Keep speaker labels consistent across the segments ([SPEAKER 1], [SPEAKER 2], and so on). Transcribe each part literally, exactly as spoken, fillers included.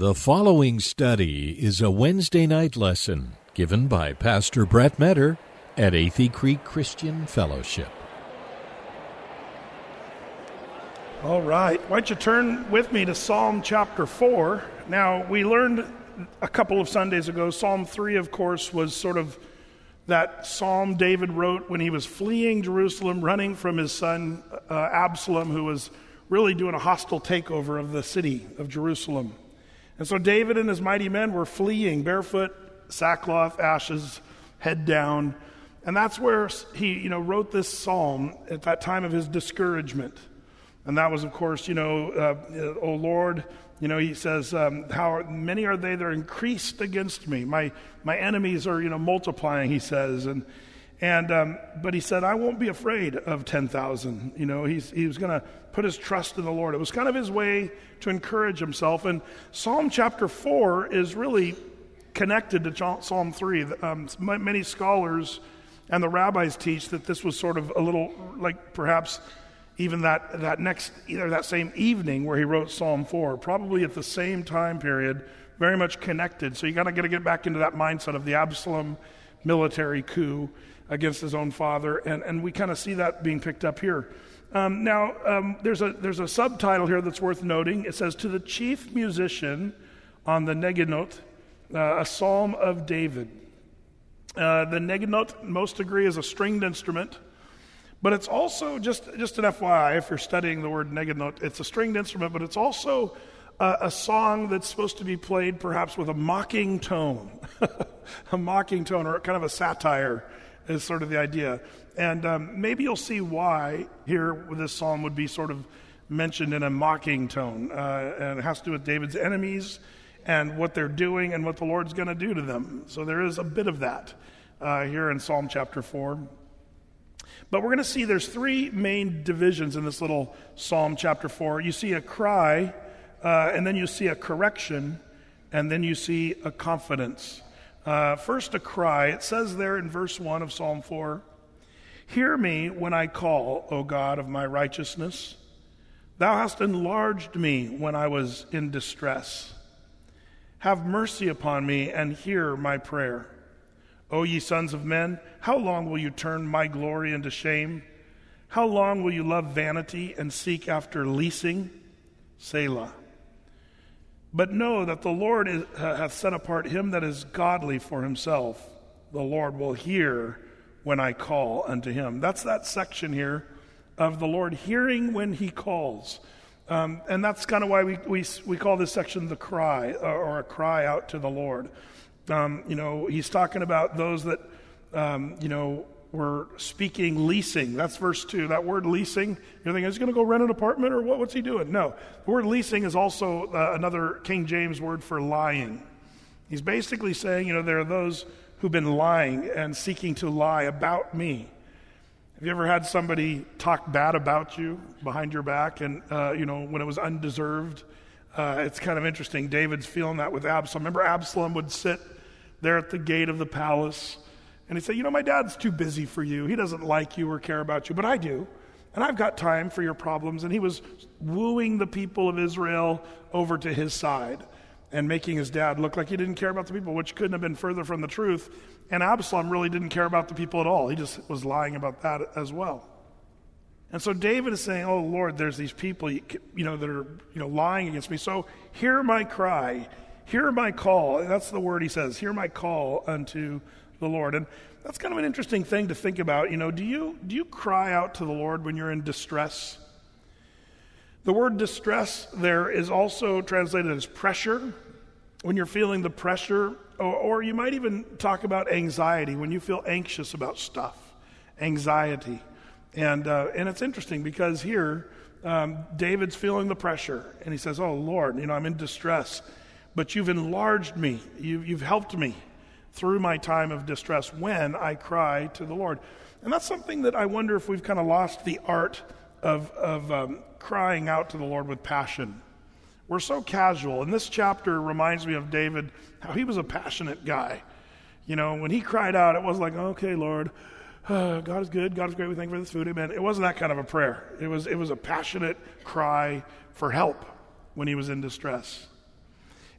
[SPEAKER 1] The following study is a Wednesday night lesson given by Pastor Brett Metter at Athey Creek Christian Fellowship.
[SPEAKER 2] All right, why don't you turn with me to Psalm chapter four. Now, we learned a couple of Sundays ago, Psalm three, of course, was sort of that psalm David wrote when he was fleeing Jerusalem, running from his son uh, Absalom, who was really doing a hostile takeover of the city of Jerusalem. And so David and his mighty men were fleeing, barefoot, sackcloth, ashes, head down. And that's where he, you know, wrote this psalm at that time of his discouragement. And that was, of course, you know, uh, oh Lord, you know, he says, um, how are, many are they that are increased against me? My my enemies are, you know, multiplying, he says. And and um, but he said, I won't be afraid of ten thousand. You know, he's he was going to put his trust in the Lord. It was kind of his way to encourage himself. And Psalm chapter four is really connected to Psalm three. Um, many scholars and the rabbis teach that this was sort of a little like perhaps even that, that next, either that same evening where he wrote Psalm four, probably at the same time period, very much connected. So you got to get to get back into that mindset of the Absalom military coup against his own father, and, and we kind of see that being picked up here. Um, now, um, there's a there's a subtitle here that's worth noting. It says, "To the chief musician on the Negidot, uh, a psalm of David." Uh, the Negidot, most agree, is a stringed instrument. But it's also, just, just an F Y I, if you're studying the word Negidot, it's a stringed instrument, but it's also a, a song that's supposed to be played perhaps with a mocking tone. A mocking tone, or kind of a satire is sort of the idea. And um, maybe you'll see why here with this psalm would be sort of mentioned in a mocking tone. Uh, and it has to do with David's enemies and what they're doing and what the Lord's going to do to them. So there is a bit of that uh, here in Psalm chapter four. But we're going to see there's three main divisions in this little Psalm chapter four. You see a cry, uh, and then you see a correction, and then you see a confidence. Uh, first, a cry. It says there in verse one of Psalm four, "Hear me when I call, O God of my righteousness. Thou hast enlarged me when I was in distress. Have mercy upon me and hear my prayer. O ye sons of men, how long will you turn my glory into shame? How long will you love vanity and seek after leasing? Selah. But know that the Lord is, uh, hath set apart him that is godly for himself. The Lord will hear when I call unto him." That's that section here of the Lord hearing when he calls. Um, and that's kind of why we, we, we call this section the cry, or, or a cry out to the Lord. Um, you know, he's talking about those that, um, you know, were speaking leasing. That's verse two. That word leasing, you're thinking, is he going to go rent an apartment or what? What's he doing? No. The word leasing is also uh, another King James word for lying. He's basically saying, you know, there are those who've been lying and seeking to lie about me. Have you ever had somebody talk bad about you behind your back and, uh, you know, when it was undeserved? Uh, it's kind of interesting. David's feeling that with Absalom. Remember, Absalom would sit there at the gate of the palace, and he'd say, you know, my dad's too busy for you. He doesn't like you or care about you, but I do, and I've got time for your problems. And he was wooing the people of Israel over to his side and making his dad look like he didn't care about the people, which couldn't have been further from the truth. And Absalom really didn't care about the people at all. He just was lying about that as well. And so David is saying, oh, Lord, there's these people, you know, that are, you know, lying against me. So hear my cry, hear my call. And that's the word he says, hear my call unto the Lord. And that's kind of an interesting thing to think about. You know, do you do you cry out to the Lord when you're in distress? The word distress there is also translated as pressure. When you're feeling the pressure, or, or you might even talk about anxiety, when you feel anxious about stuff, anxiety. And uh, and it's interesting because here, um, David's feeling the pressure, and he says, oh, Lord, you know, I'm in distress, but you've enlarged me. You, you've helped me through my time of distress when I cry to the Lord. And that's something that I wonder if we've kind of lost the art of, of um, crying out to the Lord with passion. We're so casual. And this chapter reminds me of David, how he was a passionate guy. You know, when he cried out, it wasn't like, okay, Lord, Uh, God is good, God is great, we thank you for this food, amen. It wasn't that kind of a prayer. It was it was a passionate cry for help when he was in distress.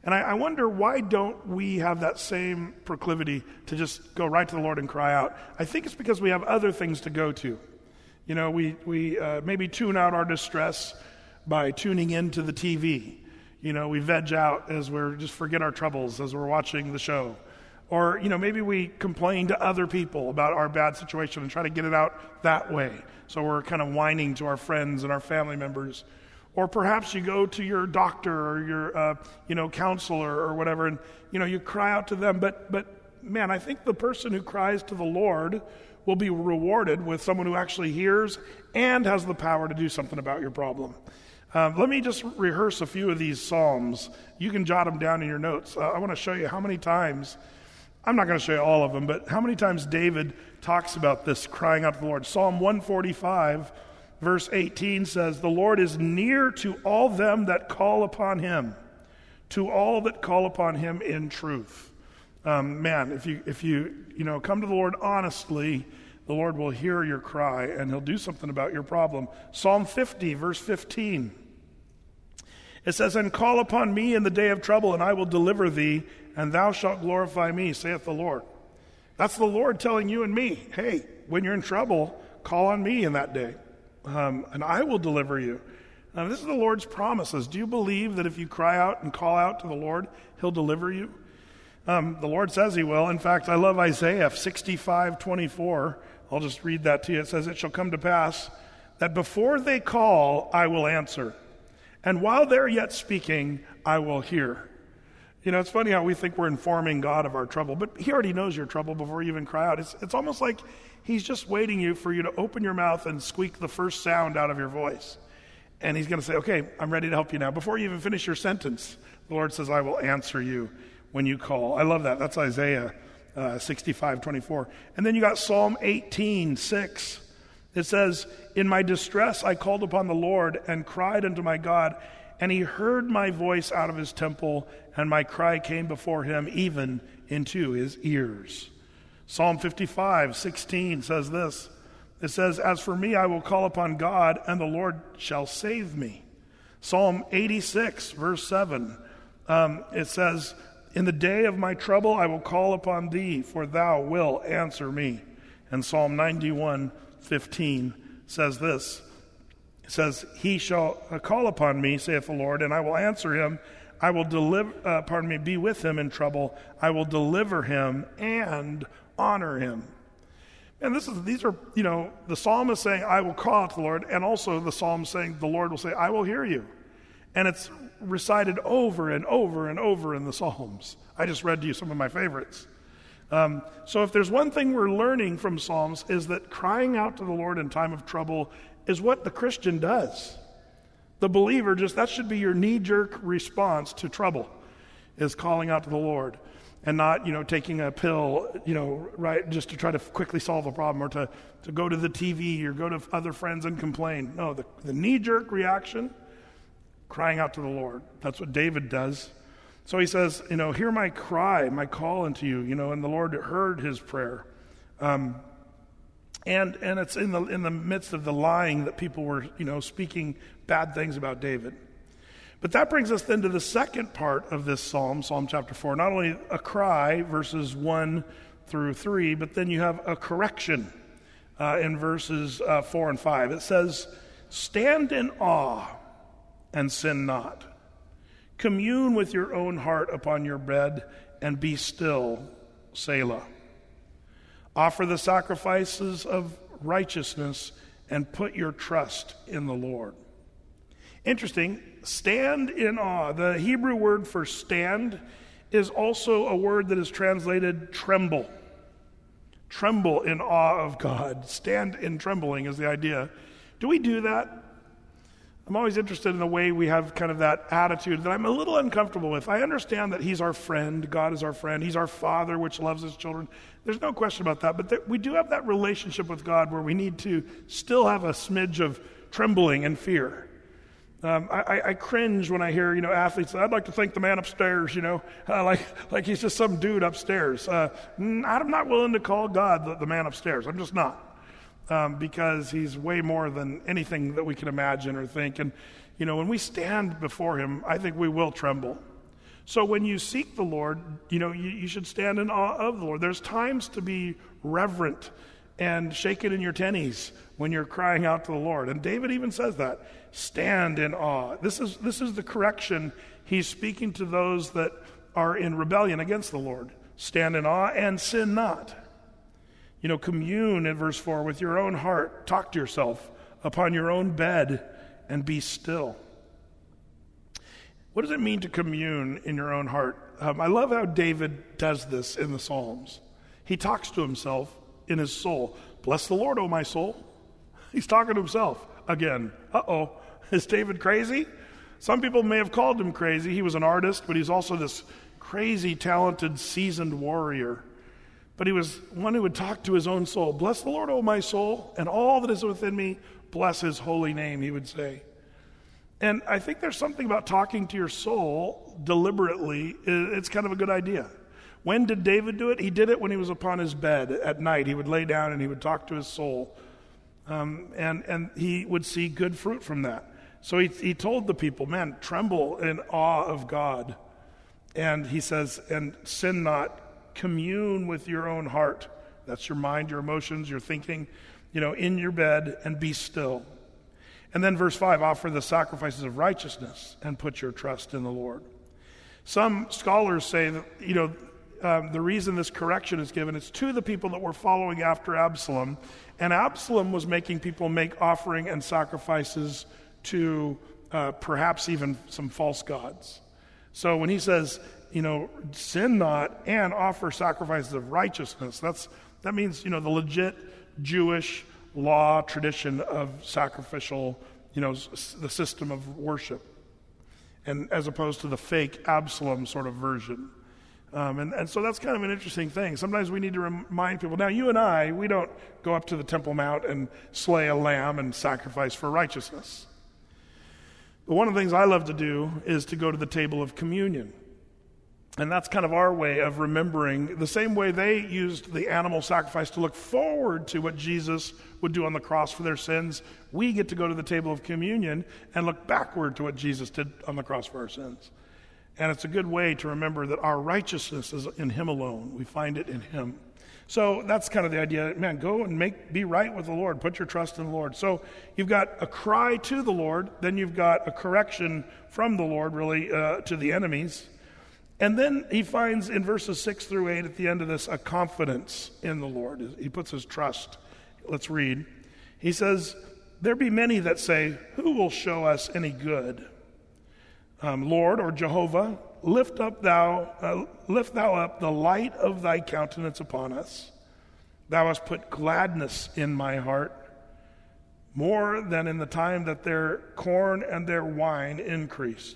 [SPEAKER 2] And I, I wonder, why don't we have that same proclivity to just go right to the Lord and cry out? I think it's because we have other things to go to. You know, we, we uh, maybe tune out our distress by tuning into the T V. You know, we veg out as we're just forget our troubles as we're watching the show. Or, you know, maybe we complain to other people about our bad situation and try to get it out that way. So we're kind of whining to our friends and our family members. Or perhaps you go to your doctor or your, uh, you know, counselor or whatever, and, you know, you cry out to them. But, but man, I think the person who cries to the Lord will be rewarded with someone who actually hears and has the power to do something about your problem. Um, let me just rehearse a few of these Psalms. You can jot them down in your notes. Uh, I want to show you how many times, I'm not going to show you all of them, but how many times David talks about this crying out to the Lord. Psalm one forty-five, verse eighteen says, "The Lord is near to all them that call upon him, to all that call upon him in truth." Um, man, if you if you you know come to the Lord honestly, the Lord will hear your cry and he'll do something about your problem. Psalm fifty, verse fifteen. It says, "And call upon me in the day of trouble, and I will deliver thee, and thou shalt glorify me, saith the Lord." That's the Lord telling you and me, hey, when you're in trouble, call on me in that day, um, and I will deliver you. Now, this is the Lord's promises. Do you believe that if you cry out and call out to the Lord, he'll deliver you? Um, the Lord says he will. In fact, I love Isaiah sixty-five twenty-four. I'll just read that to you. It says, "It shall come to pass that before they call, I will answer. And while they're yet speaking, I will hear." You know, it's funny how we think we're informing God of our trouble, but he already knows your trouble before you even cry out. It's, it's almost like he's just waiting you for you to open your mouth and squeak the first sound out of your voice. And he's going to say, "Okay, I'm ready to help you now." Before you even finish your sentence, the Lord says, "I will answer you when you call." I love that. That's Isaiah uh, sixty-five twenty-four. And then you got Psalm eighteen six. It says, "In my distress I called upon the Lord and cried unto my God, and he heard my voice out of his temple, and my cry came before him even into his ears." Psalm fifty-five sixteen says this. It says, "As for me, I will call upon God, and the Lord shall save me." Psalm eighty-six, verse seven, um, it says, "In the day of my trouble I will call upon thee, for thou wilt answer me." And Psalm ninety-one fifteen says this. It says, "He shall call upon me, saith the Lord, and I will answer him. I will deliver, uh, pardon me, be with him in trouble. I will deliver him and honor him." And this is, these are, you know, the psalm is saying, "I will call out to the Lord," and also the psalm saying, the Lord will say, "I will hear you." And it's recited over and over and over in the Psalms. I just read to you some of my favorites. Um, so if there's one thing we're learning from Psalms, is that crying out to the Lord in time of trouble is what the Christian does. The believer, just that should be your knee-jerk response to trouble, is calling out to the Lord, and not, you know, taking a pill, you know, right, just to try to quickly solve a problem, or to, to go to the T V or go to other friends and complain. No, the, the knee-jerk reaction, crying out to the Lord. That's what David does. So he says, you know, "Hear my cry, my call unto you," you know, and the Lord heard his prayer. Um, and and it's in the in the midst of the lying that people were, you know, speaking bad things about David. But that brings us then to the second part of this psalm, Psalm chapter four. Not only a cry, verses one through three, but then you have a correction uh, in verses uh, four and five. It says, "Stand in awe and sin not. Commune with your own heart upon your bed, and be still, Selah. Offer the sacrifices of righteousness, and put your trust in the Lord." Interesting, stand in awe. The Hebrew word for stand is also a word that is translated tremble. Tremble in awe of God. Stand in trembling is the idea. Do we do that? I'm always interested in the way we have kind of that attitude that I'm a little uncomfortable with. I understand that he's our friend. God is our friend. He's our Father, which loves his children. There's no question about that. But th- we do have that relationship with God where we need to still have a smidge of trembling and fear. Um, I, I cringe when I hear, you know, athletes say, "I'd like to thank the man upstairs," you know, uh, like like he's just some dude upstairs. Uh, I'm not willing to call God the, the man upstairs. I'm just not. Um, because he's way more than anything that we can imagine or think. And, you know, when we stand before him, I think we will tremble. So when you seek the Lord, you know, you, you should stand in awe of the Lord. There's times to be reverent and shaken in your tennies when you're crying out to the Lord. And David even says that. Stand in awe. This is, this is the correction he's speaking to those that are in rebellion against the Lord. Stand in awe and sin not. You know, commune in verse four with your own heart. Talk to yourself upon your own bed and be still. What does it mean to commune in your own heart? Um, I love how David does this in the Psalms. He talks to himself in his soul. Bless the Lord, O my soul. He's talking to himself again. Uh-oh. Is David crazy? Some people may have called him crazy. He was an artist, but he's also this crazy, talented, seasoned warrior. But he was one who would talk to his own soul. Bless the Lord, O my soul, and all that is within me, bless his holy name, he would say. And I think there's something about talking to your soul deliberately. It's kind of a good idea. When did David do it? He did it when he was upon his bed at night. He would lay down and he would talk to his soul. Um, and, and he would see good fruit from that. So he, he told the people, man, tremble in awe of God. And he says, and sin not, commune with your own heart. That's your mind, your emotions, your thinking, you know, in your bed and be still. And then verse five, offer the sacrifices of righteousness and put your trust in the Lord. Some scholars say that, you know, um, the reason this correction is given is to the people that were following after Absalom. And Absalom was making people make offering and sacrifices to uh, perhaps even some false gods. So when he says, you know, sin not and offer sacrifices of righteousness, that's that means, you know, the legit Jewish law, tradition of sacrificial, you know, s- the system of worship, and as opposed to the fake Absalom sort of version. Um, and, and so that's kind of an interesting thing. Sometimes we need to remind people. Now, you and I, we don't go up to the Temple Mount and slay a lamb and sacrifice for righteousness. But one of the things I love to do is to go to the table of communion. And that's kind of our way of remembering, the same way they used the animal sacrifice to look forward to what Jesus would do on the cross for their sins. We get to go to the table of communion and look backward to what Jesus did on the cross for our sins. And it's a good way to remember that our righteousness is in him alone. We find it in him. So that's kind of the idea. Man, go and make be right with the Lord. Put your trust in the Lord. So you've got a cry to the Lord. Then you've got a correction from the Lord, really, uh, to the enemies. And then he finds in verses six through eight at the end of this a confidence in the Lord. He puts his trust. Let's read. He says, there be many that say, who will show us any good? Um, Lord, or Jehovah, lift up thou, uh, lift thou up the light of thy countenance upon us. Thou hast put gladness in my heart, more than in the time that their corn and their wine increased.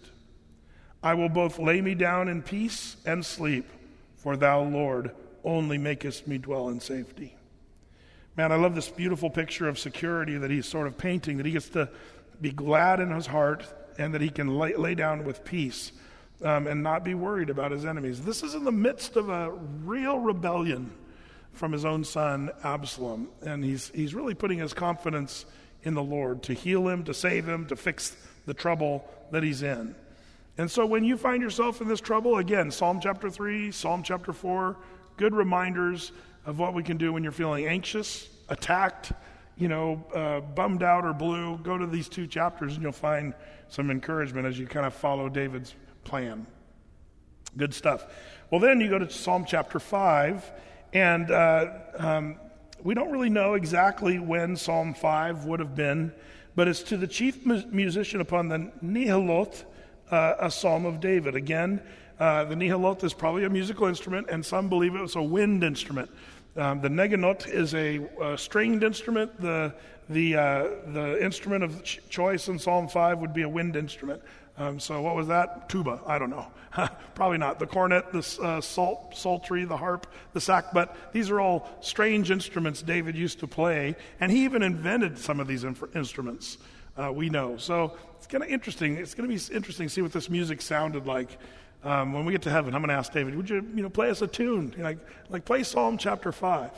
[SPEAKER 2] I will both lay me down in peace and sleep, for thou, Lord, only makest me dwell in safety. Man, I love this beautiful picture of security that he's sort of painting, that he gets to be glad in his heart and that he can lay, lay down with peace um, and not be worried about his enemies. This is in the midst of a real rebellion from his own son, Absalom, and he's he's really putting his confidence in the Lord to heal him, to save him, to fix the trouble that he's in. And so when you find yourself in this trouble, again, Psalm chapter three, Psalm chapter four, good reminders of what we can do when you're feeling anxious, attacked, you know, uh, bummed out or blue. Go to these two chapters and you'll find some encouragement as you kind of follow David's plan. Good stuff. Well, then you go to Psalm chapter five, and uh, um, we don't really know exactly when Psalm five would have been, but it's to the chief mu- musician upon the Nehiloth, Uh, a psalm of David. Again, uh, the Nehiloth is probably a musical instrument, and some believe it was a wind instrument. Um, the Neganot is a uh, stringed instrument. The the uh, the instrument of ch- choice in Psalm five would be a wind instrument. Um, so what was that? Tuba. I don't know. Probably not. The cornet, the uh, salt, psaltery, the harp, the sackbut. These are all strange instruments David used to play, and he even invented some of these inf- instruments. Uh, we know. So it's kind of interesting. It's going to be interesting to see what this music sounded like um, when we get to heaven. I'm going to ask David, would you, you know, play us a tune? You know, like, like play Psalm chapter five.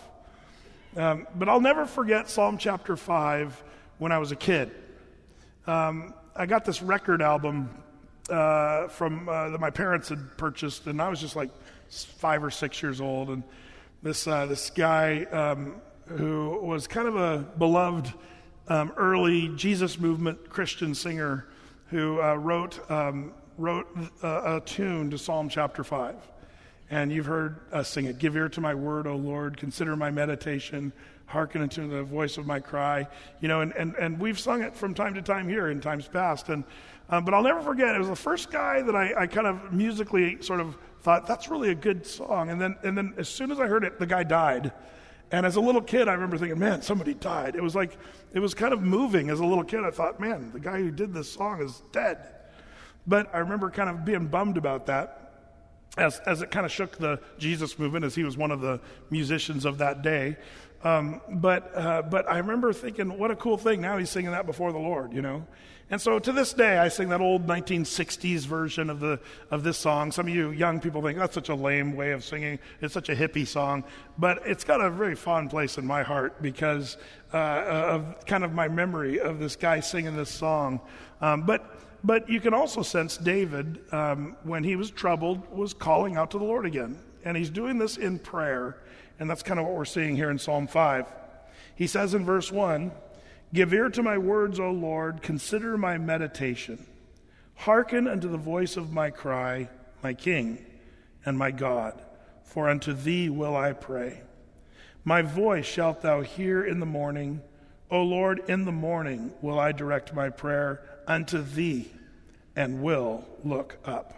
[SPEAKER 2] Um, but I'll never forget Psalm chapter five when I was a kid. Um, I got this record album uh, from uh, that my parents had purchased, and I was just like five or six years old. And this uh, this guy um, who was kind of a beloved um, early Jesus movement Christian singer who uh, wrote um, wrote a, a tune to Psalm chapter five. And you've heard us sing it. Give ear to my word, O Lord. Consider my meditation. Hearken unto the voice of my cry. You know, and, and, and we've sung it from time to time here in times past. And um, but I'll never forget, it was the first guy that I, I kind of musically sort of thought, that's really a good song. And then and then as soon as I heard it, the guy died. And as a little kid, I remember thinking, man, somebody died. It was like, it was kind of moving. As a little kid, I thought, man, the guy who did this song is dead. But I remember kind of being bummed about that. As, as it kind of shook the Jesus movement, as he was one of the musicians of that day. Um, but uh, but I remember thinking, what a cool thing. Now he's singing that before the Lord, you know. And so to this day, I sing that old nineteen sixties version of the of this song. Some of you young people think that's such a lame way of singing. It's such a hippie song. But it's got a very fond place in my heart because uh, of kind of my memory of this guy singing this song. Um, but... But you can also sense David, um, when he was troubled, was calling out to the Lord again. And he's doing this in prayer. And that's kind of what we're seeing here in Psalm five. He says in verse one, give ear to my words, O Lord, consider my meditation. Hearken unto the voice of my cry, my King and my God, for unto thee will I pray. My voice shalt thou hear in the morning. O Lord, in the morning will I direct my prayer unto thee, and will look up.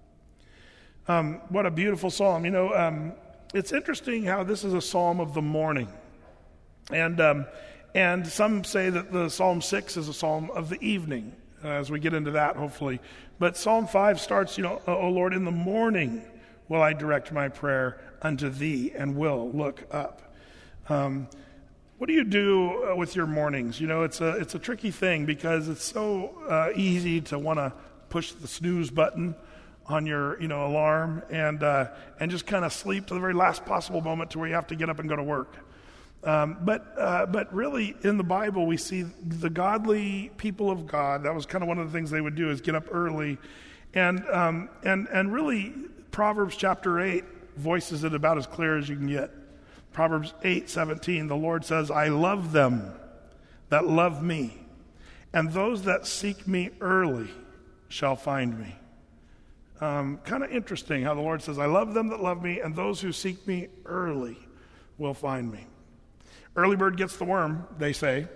[SPEAKER 2] Um, what a beautiful psalm. You know, um, it's interesting how this is a psalm of the morning. And um, and some say that the Psalm six is a psalm of the evening, uh, as we get into that, hopefully. But Psalm five starts, you know, O Lord, in the morning will I direct my prayer unto thee, and will look up. Um What do you do with your mornings? You know, it's a it's a tricky thing because it's so uh, easy to want to push the snooze button on your, you know, alarm and uh, and just kind of sleep to the very last possible moment to where you have to get up and go to work. Um, but uh, but really, in the Bible, we see the godly people of God. That was kind of one of the things they would do is get up early, and um, and and really, Proverbs chapter eight voices it about as clear as you can get. Proverbs eight seventeen, the Lord says, I love them that love me, and those that seek me early shall find me. Um, kind of interesting how the Lord says, I love them that love me, and those who seek me early will find me. Early bird gets the worm, they say.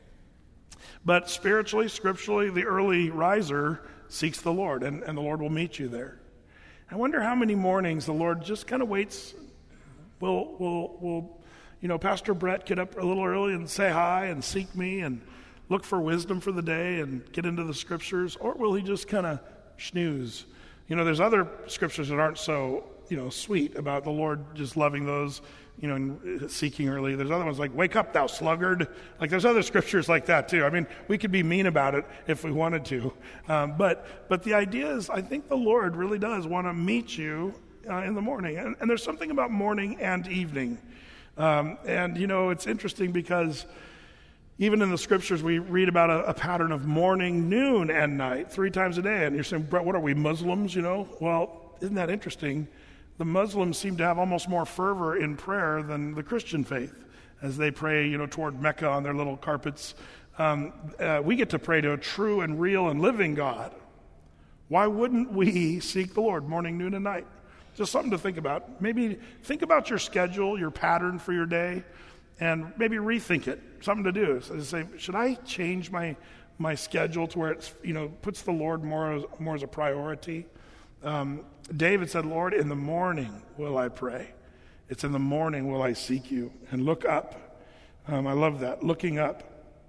[SPEAKER 2] But spiritually, scripturally, the early riser seeks the Lord, and, and the Lord will meet you there. I wonder how many mornings the Lord just kind of waits. Will, will, will, you know, Pastor Brett get up a little early and say hi and seek me and look for wisdom for the day and get into the scriptures? Or will he just kind of snooze? You know, there's other scriptures that aren't so, you know, sweet about the Lord just loving those, you know, and seeking early. There's other ones like, wake up, thou sluggard. Like there's other scriptures like that too. I mean, we could be mean about it if we wanted to. Um, but, but the idea is, I think the Lord really does want to meet you Uh, in the morning. And, and there's something about morning and evening. Um, and, you know, it's interesting because even in the scriptures, we read about a, a pattern of morning, noon, and night, three times a day. And you're saying, Brett, what are we, Muslims, you know? Well, isn't that interesting? The Muslims seem to have almost more fervor in prayer than the Christian faith as they pray, you know, toward Mecca on their little carpets. Um, uh, we get to pray to a true and real and living God. Why wouldn't we seek the Lord morning, noon, and night? Just something to think about. Maybe think about your schedule, your pattern for your day, and maybe rethink it. Something to do. So say, should I change my my schedule to where it's, you know, puts the Lord more as, more as a priority? Um, David said, Lord, in the morning will I pray. It's in the morning will I seek you and look up. Um, I love that, looking up.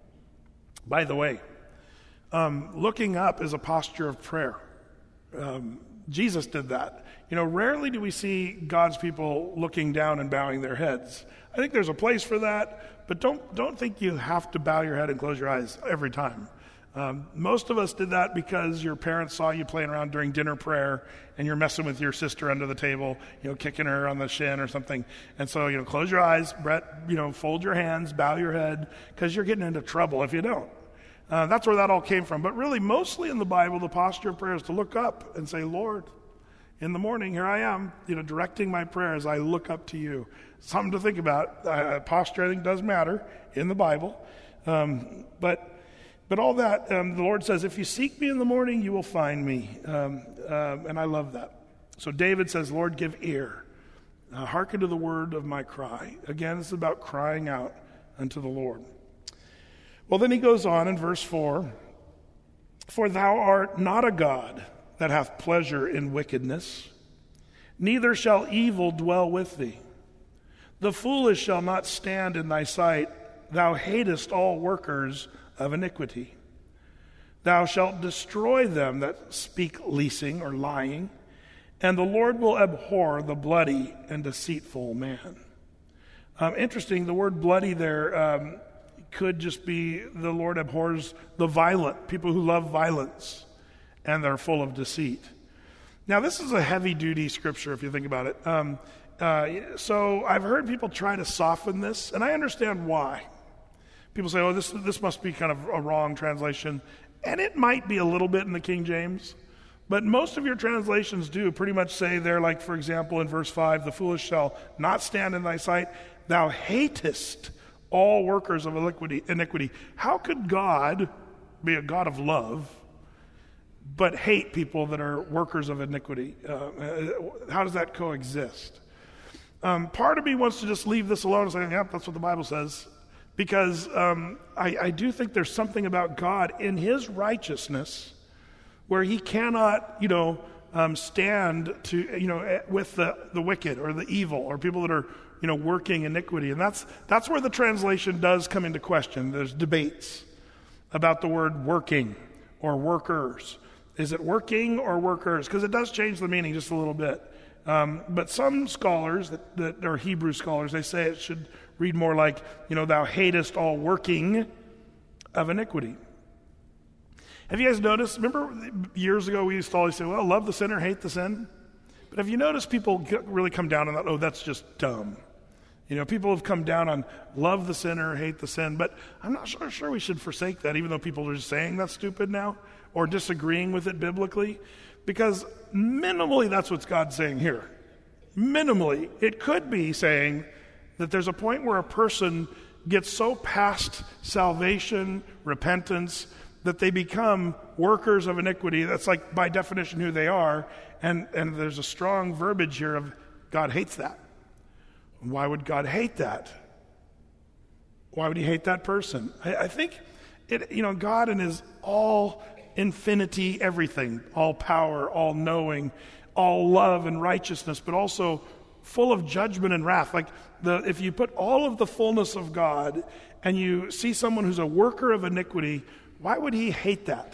[SPEAKER 2] By the way, um, looking up is a posture of prayer. Um, Jesus did that. You know, rarely do we see God's people looking down and bowing their heads. I think there's a place for that, but don't don't think you have to bow your head and close your eyes every time. Um, most of us did that because your parents saw you playing around during dinner prayer and you're messing with your sister under the table, you know, kicking her on the shin or something. And so, you know, close your eyes, Brett, you know, fold your hands, bow your head, because you're getting into trouble if you don't. Uh, that's where that all came from. But really, mostly in the Bible, the posture of prayer is to look up and say, Lord, in the morning, here I am, you know, directing my prayer as I look up to you. Something to think about. Uh, posture, I think, does matter in the Bible. Um, but but all that, um, the Lord says, if you seek me in the morning, you will find me. Um, uh, and I love that. So David says, Lord, give ear. Uh, hearken to the word of my cry. Again, it's about crying out unto the Lord. Well, then he goes on in verse four, for thou art not a God that hath pleasure in wickedness, neither shall evil dwell with thee. The foolish shall not stand in thy sight. Thou hatest all workers of iniquity. Thou shalt destroy them that speak leasing or lying, and the Lord will abhor the bloody and deceitful man. Um, interesting, the word bloody there um, could just be the Lord abhors the violent, people who love violence, and they're full of deceit. Now, this is a heavy-duty scripture if you think about it. Um, uh, so I've heard people try to soften this, and I understand why. People say, oh, this this must be kind of a wrong translation. And it might be a little bit in the King James, but most of your translations do pretty much say there, like, for example, in verse five, the foolish shall not stand in thy sight. Thou hatest all workers of iniquity. How could God be a God of love but hate people that are workers of iniquity? Uh, how does that coexist? Um, part of me wants to just leave this alone and say, yep, that's what the Bible says. Because um, I, I do think there's something about God in his righteousness where he cannot, you know, um, stand to, you know, with the, the wicked or the evil or people that are, you know, working iniquity. And that's that's where the translation does come into question. There's debates about the word working or workers. Is it working or workers? Because it does change the meaning just a little bit. Um, but some scholars that, that are Hebrew scholars, they say it should read more like, you know, thou hatest all working of iniquity. Have you guys noticed, remember years ago we used to always say, well, love the sinner, hate the sin? But have you noticed people get, really come down on that, oh, that's just dumb. You know, people have come down on love the sinner, hate the sin, but I'm not sure, sure we should forsake that, even though people are just saying that's stupid now, or disagreeing with it biblically, because minimally that's what God's saying here. Minimally, it could be saying that there's a point where a person gets so past salvation, repentance, that they become workers of iniquity. That's like by definition who they are, and, and there's a strong verbiage here of God hates that. Why would God hate that? Why would he hate that person? I, I think, it, you know, God in his all infinity, everything, all power, all knowing, all love and righteousness, but also full of judgment and wrath. Like the, if you put all of the fullness of God and you see someone who's a worker of iniquity, why would he hate that?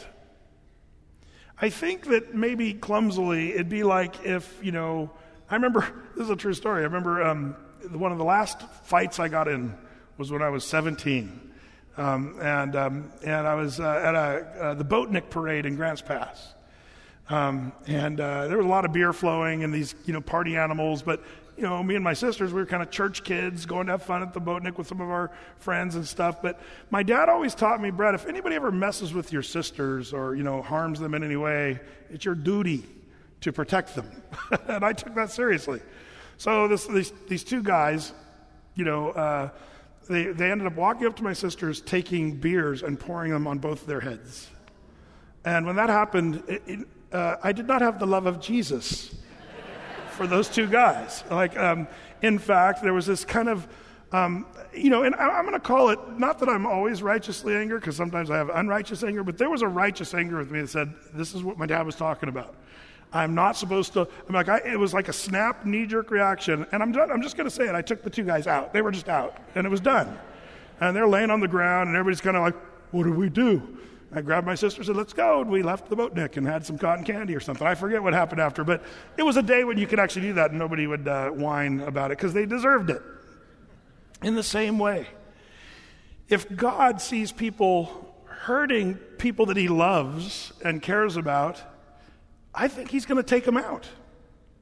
[SPEAKER 2] I think that maybe clumsily it'd be like if, you know, I remember, this is a true story, I remember um, one of the last fights I got in was when I was seventeen. Um, and um, and I was uh, at a, uh, the Boatnik parade in Grants Pass. Um, and uh, there was a lot of beer flowing and these, you know, party animals. But, you know, me and my sisters, we were kind of church kids going to have fun at the Boatnik with some of our friends and stuff. But my dad always taught me, Brett, if anybody ever messes with your sisters or, you know, harms them in any way, it's your duty to protect them. And I took that seriously. So this, these, these two guys, you know, uh, they, they ended up walking up to my sisters, taking beers and pouring them on both their heads. And when that happened, it, it, uh, I did not have the love of Jesus for those two guys. Like, um, in fact, there was this kind of, um, you know, and I, I'm going to call it, not that I'm always righteously angry, because sometimes I have unrighteous anger, but there was a righteous anger with me that said, this is what my dad was talking about. I'm not supposed to, I'm like, I, it was like a snap, knee-jerk reaction, and I'm, I'm just going to say it. I took the two guys out. They were just out, and it was done. And they're laying on the ground, and everybody's kind of like, what do we do? I grabbed my sister and said, let's go. And we left the Boatnik and had some cotton candy or something. I forget what happened after, but it was a day when you could actually do that and nobody would uh, whine about it because they deserved it. In the same way, if God sees people hurting people that he loves and cares about, I think he's going to take them out.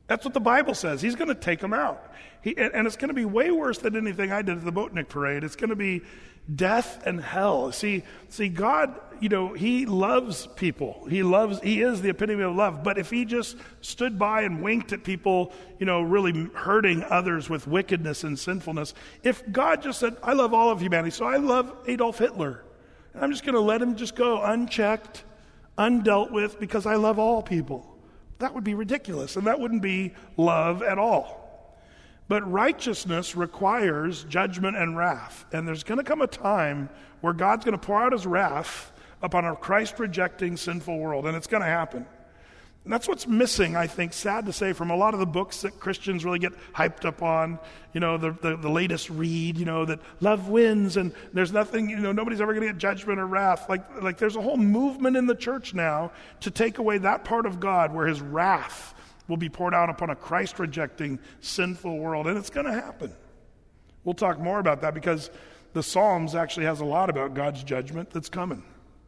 [SPEAKER 2] That's what the Bible says. He's going to take them out. He, and, and it's going to be way worse than anything I did at the Boatnik parade. It's going to be death and hell. See, see, God, you know, he loves people. He loves, he is the epitome of love. But if he just stood by and winked at people, you know, really hurting others with wickedness and sinfulness, if God just said, I love all of humanity, so I love Adolf Hitler, and I'm just going to let him just go unchecked, undealt with, because I love all people. That would be ridiculous, and that wouldn't be love at all. But righteousness requires judgment and wrath. And there's going to come a time where God's going to pour out his wrath upon a Christ-rejecting, sinful world. And it's going to happen. And that's what's missing, I think, sad to say, from a lot of the books that Christians really get hyped up on. You know, the, the, the latest read, you know, that love wins and there's nothing, you know, nobody's ever going to get judgment or wrath. Like, like there's a whole movement in the church now to take away that part of God where his wrath will be poured out upon a Christ-rejecting, sinful world. And it's going to happen. We'll talk more about that because the Psalms actually has a lot about God's judgment that's coming.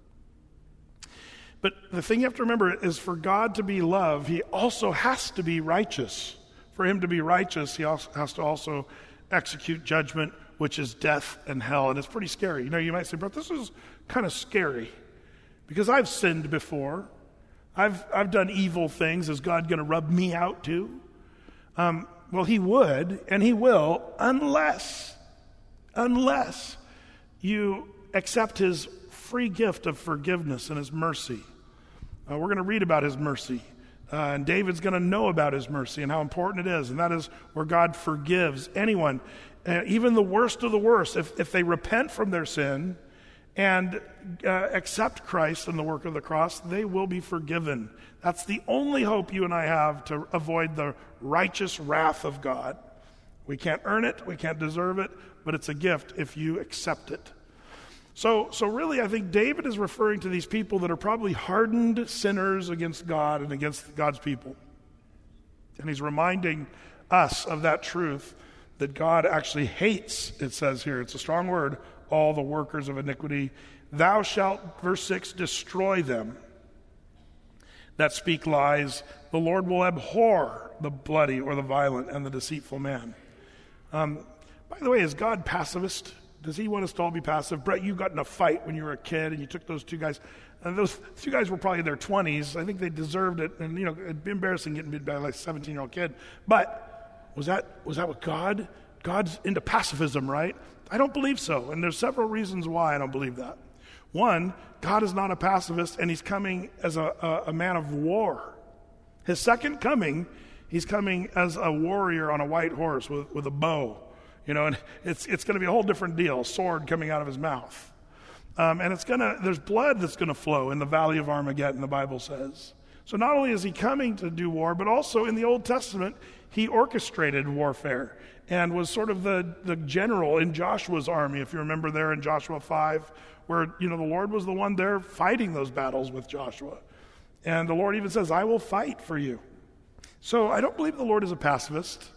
[SPEAKER 2] But the thing you have to remember is for God to be love, he also has to be righteous. For him to be righteous, he also has to also execute judgment, which is death and hell. And it's pretty scary. You know, you might say, bro, this is kind of scary because I've sinned before. I've I've done evil things. Is God going to rub me out too? Um, well, he would, and he will, unless, unless you accept his free gift of forgiveness and his mercy. Uh, we're going to read about his mercy, uh, and David's going to know about his mercy and how important it is, and that is where God forgives anyone, uh, even the worst of the worst. If if they repent from their sin and uh, accept Christ and the work of the cross, they will be forgiven. That's the only hope you and I have to avoid the righteous wrath of God. We can't earn it, we can't deserve it, but it's a gift if you accept it. So, so really, I think David is referring to these people that are probably hardened sinners against God and against God's people. And he's reminding us of that truth that God actually hates, it says here, it's a strong word, all the workers of iniquity. Thou shalt, verse six, destroy them that speak lies. The Lord will abhor the bloody or the violent and the deceitful man. Um, by the way, is God pacifist? Does he want us to all be passive? Brett, you got in a fight when you were a kid and you took those two guys. And those two guys were probably in their twenties. I think they deserved it. And, you know, it'd be embarrassing getting beat by like a seventeen-year-old kid. But was that was that with God? God's into pacifism, right? I don't believe so. And there's several reasons why I don't believe that. One, God is not a pacifist, and he's coming as a, a, a man of war. His second coming, he's coming as a warrior on a white horse with, with a bow. You know, and it's it's going to be a whole different deal, sword coming out of his mouth. Um, and it's going to, there's blood that's going to flow in the valley of Armageddon, the Bible says. So not only is he coming to do war, but also in the Old Testament, he orchestrated warfare and was sort of the, the general in Joshua's army, if you remember there in Joshua five, where, you know, the Lord was the one there fighting those battles with Joshua. And the Lord even says, I will fight for you. So I don't believe the Lord is a pacifist.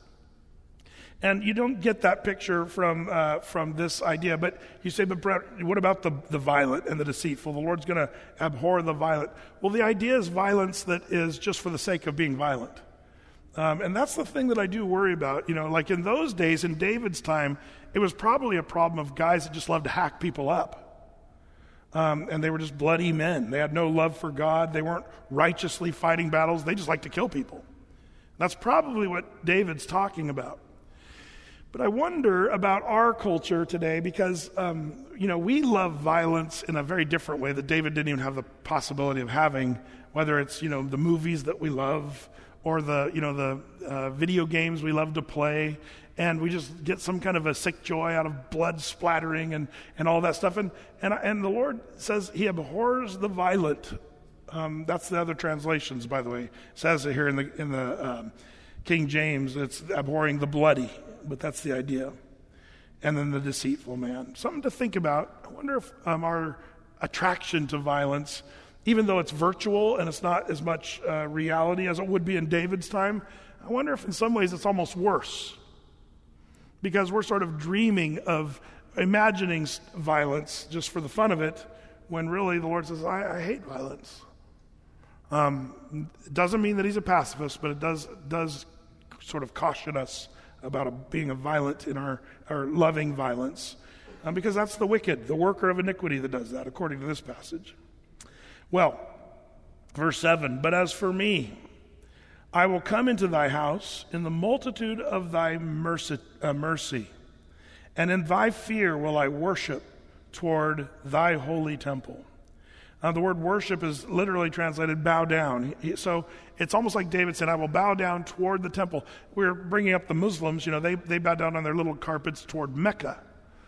[SPEAKER 2] And you don't get that picture from uh, from this idea. But you say, but Brett, what about the, the violent and the deceitful? The Lord's going to abhor the violent. Well, the idea is violence that is just for the sake of being violent. Um, and that's the thing that I do worry about. You know, like in those days, in David's time, it was probably a problem of guys that just loved to hack people up. Um, and they were just bloody men. They had no love for God. They weren't righteously fighting battles. They just liked to kill people. That's probably what David's talking about. But I wonder about our culture today because, um, you know, we love violence in a very different way that David didn't even have the possibility of having, whether it's, you know, the movies that we love or the, you know, the uh, video games we love to play, and we just get some kind of a sick joy out of blood splattering and, and all that stuff. And, and, and the Lord says he abhors the violent. Um, that's the other translations, by the way. It says it here in the, in the um, King James, it's abhorring the bloody. But that's the idea. And then the deceitful man. Something to think about. I wonder if um, our attraction to violence, even though it's virtual and it's not as much uh, reality as it would be in David's time, I wonder if in some ways it's almost worse. Because we're sort of dreaming of imagining violence just for the fun of it, when really the Lord says, I, I hate violence. Um, it doesn't mean that he's a pacifist, but it does does sort of caution us about a, being a violent in our, our loving violence, um, because that's the wicked, the worker of iniquity that does that, according to this passage. Well, verse seven, but as for me, I will come into thy house in the multitude of thy mercy, uh, mercy, and in thy fear will I worship toward thy holy temple. Uh, the word worship is literally translated bow down. He, so it's almost like David said, I will bow down toward the temple. We're bringing up the Muslims, you know, they, they bow down on their little carpets toward Mecca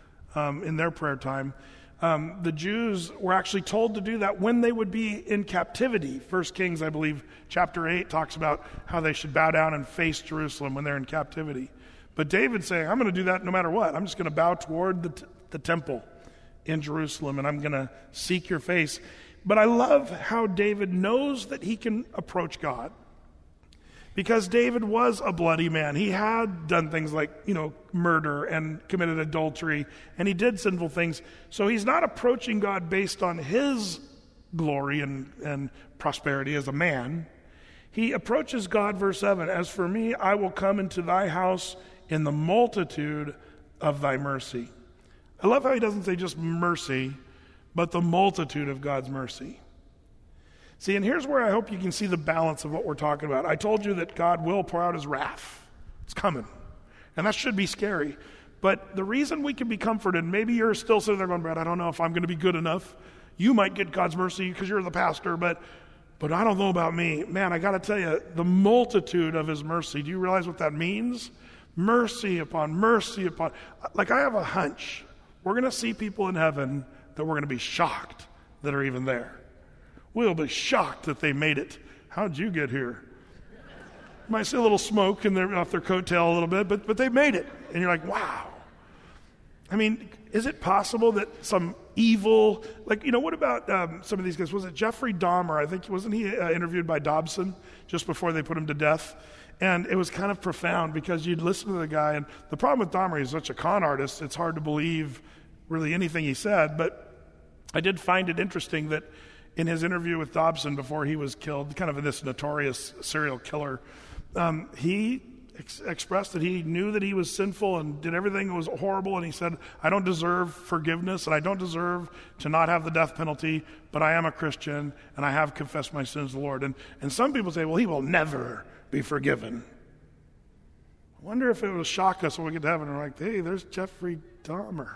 [SPEAKER 2] um, in their prayer time. Um, the Jews were actually told to do that when they would be in captivity. First Kings, I believe, chapter eight talks about how they should bow down and face Jerusalem when they're in captivity. But David's saying, I'm going to do that no matter what. I'm just going to bow toward the, t- the temple in Jerusalem, and I'm going to seek your face. But I love how David knows that he can approach God, because David was a bloody man. He had done things like, you know, murder and committed adultery, and he did sinful things. So he's not approaching God based on his glory and, and prosperity as a man. He approaches God, verse seven, as for me, I will come into thy house in the multitude of thy mercy. I love how he doesn't say just mercy, but the multitude of God's mercy. See, and here's where I hope you can see the balance of what we're talking about. I told you that God will pour out his wrath. It's coming. And that should be scary. But the reason we can be comforted, maybe you're still sitting there going, Brad, I don't know if I'm going to be good enough. You might get God's mercy because you're the pastor, but but I don't know about me. Man, I got to tell you, the multitude of his mercy, do you realize what that means? Mercy upon mercy upon. Like, I have a hunch. We're going to see people in heaven that we're going to be shocked that are even there. We'll be shocked that they made it. How'd you get here? You might see a little smoke in their, off their coattail a little bit, but but they made it. And you're like, wow. I mean, is it possible that some evil, like, you know, what about um, some of these guys? Was it Jeffrey Dahmer? I think, wasn't he uh, interviewed by Dobson just before they put him to death? And it was kind of profound, because you'd listen to the guy, and the problem with Dahmer, he's such a con artist, it's hard to believe really anything he said. But I did find it interesting that in his interview with Dobson before he was killed, kind of in this notorious serial killer, um, he ex- expressed that he knew that he was sinful and did everything that was horrible, and he said, I don't deserve forgiveness, and I don't deserve to not have the death penalty, but I am a Christian, and I have confessed my sins to the Lord. And, and some people say, well, he will never be forgiven. I wonder if it will shock us when we get to heaven and we're like, hey, there's Jeffrey Dahmer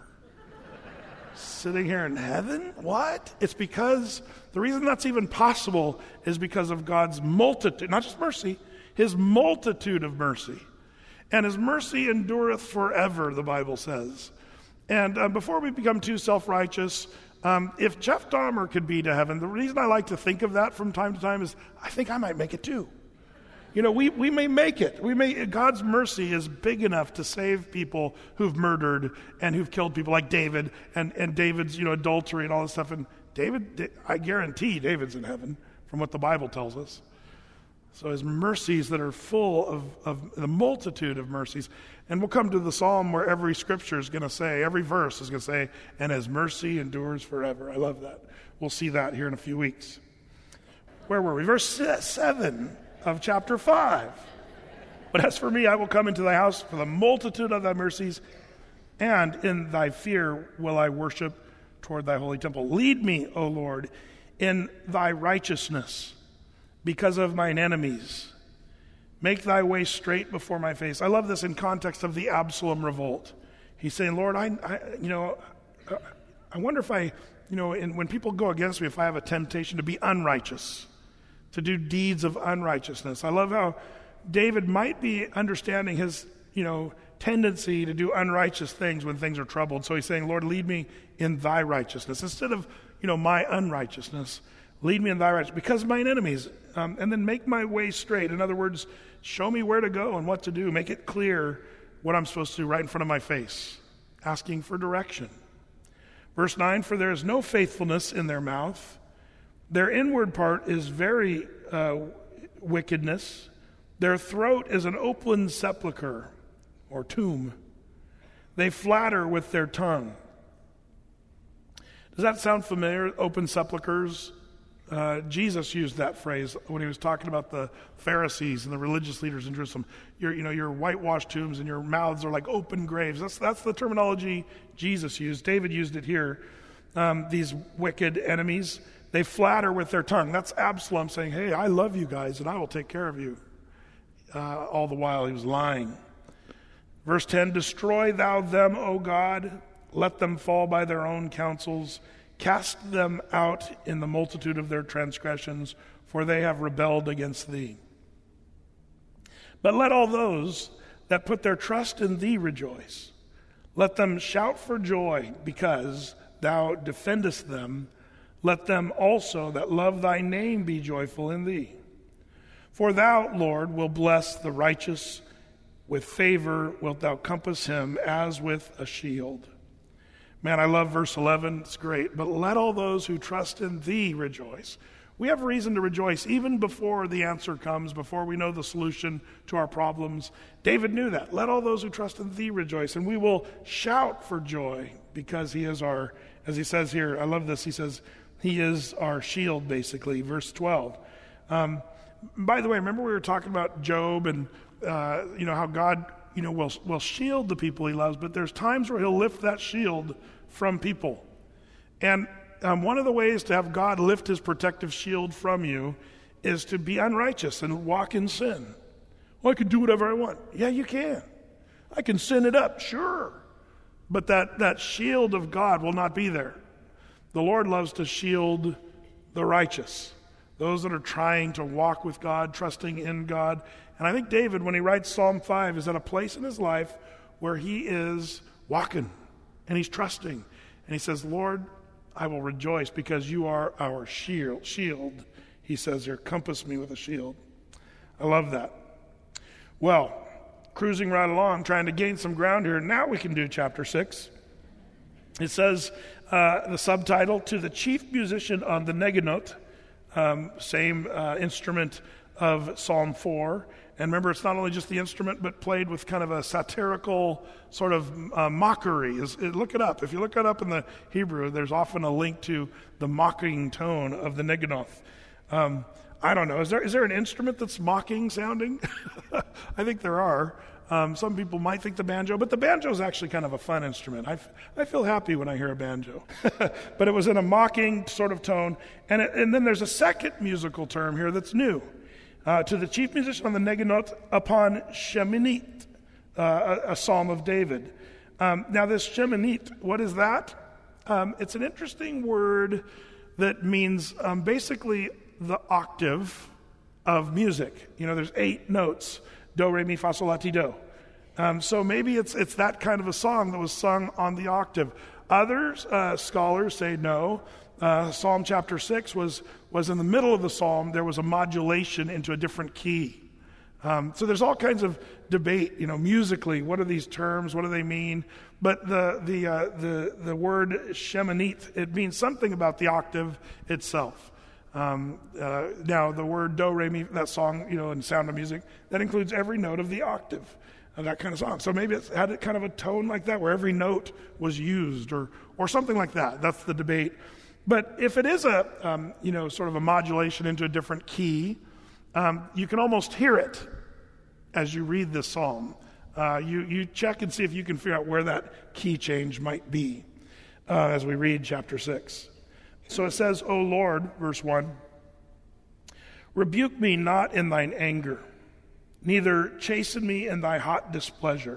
[SPEAKER 2] sitting here in heaven? What? It's because the reason that's even possible is because of God's multitude, not just mercy, his multitude of mercy. And his mercy endureth forever, the Bible says. And uh, before we become too self-righteous, um, if Jeff Dahmer could be to heaven, the reason I like to think of that from time to time is I think I might make it too. You know, we, we may make it. We may. God's mercy is big enough to save people who've murdered and who've killed people, like David and, and David's, you know, adultery and all this stuff. And David, I guarantee David's in heaven from what the Bible tells us. So his mercies that are full of, of the multitude of mercies. And we'll come to the psalm where every scripture is going to say, every verse is going to say, and his mercy endures forever. I love that. We'll see that here in a few weeks. Where were we? Verse seven. Of chapter five. But as for me, I will come into thy house for the multitude of thy mercies, and in thy fear will I worship toward thy holy temple. Lead me, O Lord, in thy righteousness because of mine enemies. Make thy way straight before my face. I love this in context of the Absalom revolt. He's saying, Lord, I, I you know, I wonder if I, you know, in, when people go against me, if I have a temptation to be unrighteous, to do deeds of unrighteousness. I love how David might be understanding his, you know, tendency to do unrighteous things when things are troubled. So he's saying, Lord, lead me in thy righteousness. Instead of, you know, my unrighteousness, lead me in thy righteousness because of mine enemies. Um, and then make my way straight. In other words, show me where to go and what to do. Make it clear what I'm supposed to do right in front of my face. Asking for direction. Verse nine, for there is no faithfulness in their mouth. Their inward part is very uh, wickedness. Their throat is an open sepulcher or tomb. They flatter with their tongue. Does that sound familiar? Open sepulchers. Uh, Jesus used that phrase when he was talking about the Pharisees and the religious leaders in Jerusalem. Your, you know, your whitewashed tombs and your mouths are like open graves. That's that's the terminology Jesus used. David used it here. Um, these wicked enemies, they flatter with their tongue. That's Absalom saying, "Hey, I love you guys, and I will take care of you." Uh, all the while he was lying. Verse ten: "Destroy thou them, O God; let them fall by their own counsels. Cast them out in the multitude of their transgressions, for they have rebelled against thee. But let all those that put their trust in thee rejoice. Let them shout for joy, because thou defendest them. Let them also that love thy name be joyful in thee. For thou, Lord, will bless the righteous. With favor wilt thou compass him as with a shield." Man, I love verse eleven. It's great. "But let all those who trust in thee rejoice." We have reason to rejoice even before the answer comes, before we know the solution to our problems. David knew that. Let all those who trust in thee rejoice. And we will shout for joy because he is our, as he says here, I love this, he says, he is our shield, basically. Verse twelve. Um, by the way, remember we were talking about Job and, uh, you know, how God, you know, will, will shield the people he loves, but there's times where he'll lift that shield from people. And um, one of the ways to have God lift his protective shield from you is to be unrighteous and walk in sin. Well, I can do whatever I want. Yeah, you can. I can sin it up, sure. But that, that shield of God will not be there. The Lord loves to shield the righteous, those that are trying to walk with God, trusting in God. And I think David, when he writes Psalm five, is at a place in his life where he is walking and he's trusting. And he says, "Lord, I will rejoice because you are our shield." Shield, he says here, "Compass me with a shield." I love that. Well, cruising right along, trying to gain some ground here. Now we can do chapter six. It says, uh, the subtitle, "To the chief musician on the Neginoth," um, same uh, instrument of Psalm four. And remember, it's not only just the instrument, but played with kind of a satirical sort of uh, mockery. Is, it, look it up. If you look it up in the Hebrew, there's often a link to the mocking tone of the Neginoth. Um, I don't know. Is there is there an instrument that's mocking sounding? I think there are. Um, some people might think the banjo, but the banjo is actually kind of a fun instrument. I, f- I feel happy when I hear a banjo. But it was in a mocking sort of tone. And, it, and then there's a second musical term here that's new. Uh, to the chief musician on the Neginoth upon Sheminith, uh, a, a psalm of David. Um, now this Sheminith, what is that? Um, it's an interesting word that means um, basically the octave of music. You know, there's eight notes: do, re, mi, fa, sol, la, ti, do. Um, so maybe it's it's that kind of a song that was sung on the octave. Others uh, scholars say no. Uh, Psalm chapter six was was in the middle of the psalm. There was a modulation into a different key. Um, so there's all kinds of debate, you know, musically. What are these terms? What do they mean? But the the uh, the the word Sheminith, it means something about the octave itself. Um, uh, now the word do, re, mi, that song, you know, in Sound of Music, that includes every note of the octave of that kind of song. So maybe it had kind of a tone like that, where every note was used, or or something like that. That's the debate. But if it is a, um, you know, sort of a modulation into a different key, um, you can almost hear it as you read this psalm. Uh, you, you check and see if you can figure out where that key change might be uh, as we read chapter six. So it says, "O Lord," verse one, "rebuke me not in thine anger, neither chasten me in thy hot displeasure."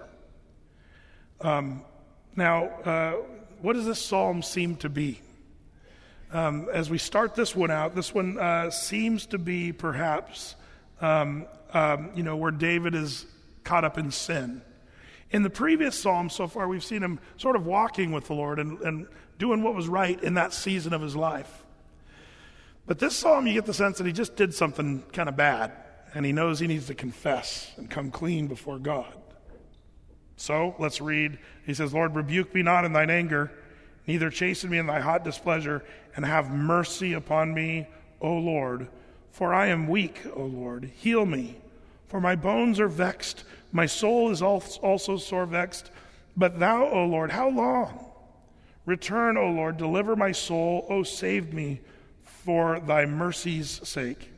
[SPEAKER 2] Um, now, uh, what does this psalm seem to be? Um, as we start this one out, this one uh, seems to be perhaps, um, um, you know, where David is caught up in sin. In the previous psalm so far, we've seen him sort of walking with the Lord and, and doing what was right in that season of his life. But this psalm, you get the sense that he just did something kind of bad, and he knows he needs to confess and come clean before God. So let's read. He says, "Lord, rebuke me not in thine anger, neither chasten me in thy hot displeasure, and have mercy upon me, O Lord. For I am weak, O Lord. Heal me, for my bones are vexed. My soul is also sore vexed. But thou, O Lord, how long? Return, O Lord, deliver my soul. O save me for thy mercy's sake.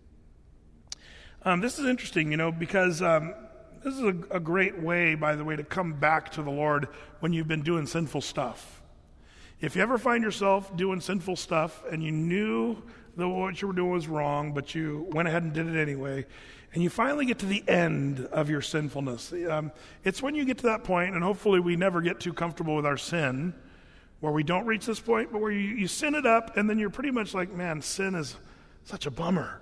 [SPEAKER 2] Um, this is interesting, you know, because um, this is a, a great way, by the way, to come back to the Lord when you've been doing sinful stuff. If you ever find yourself doing sinful stuff and you knew that what you were doing was wrong, but you went ahead and did it anyway, and you finally get to the end of your sinfulness, um, it's when you get to that point, and hopefully we never get too comfortable with our sin, where we don't reach this point, but where you, you sin it up, and then you're pretty much like, man, sin is such a bummer.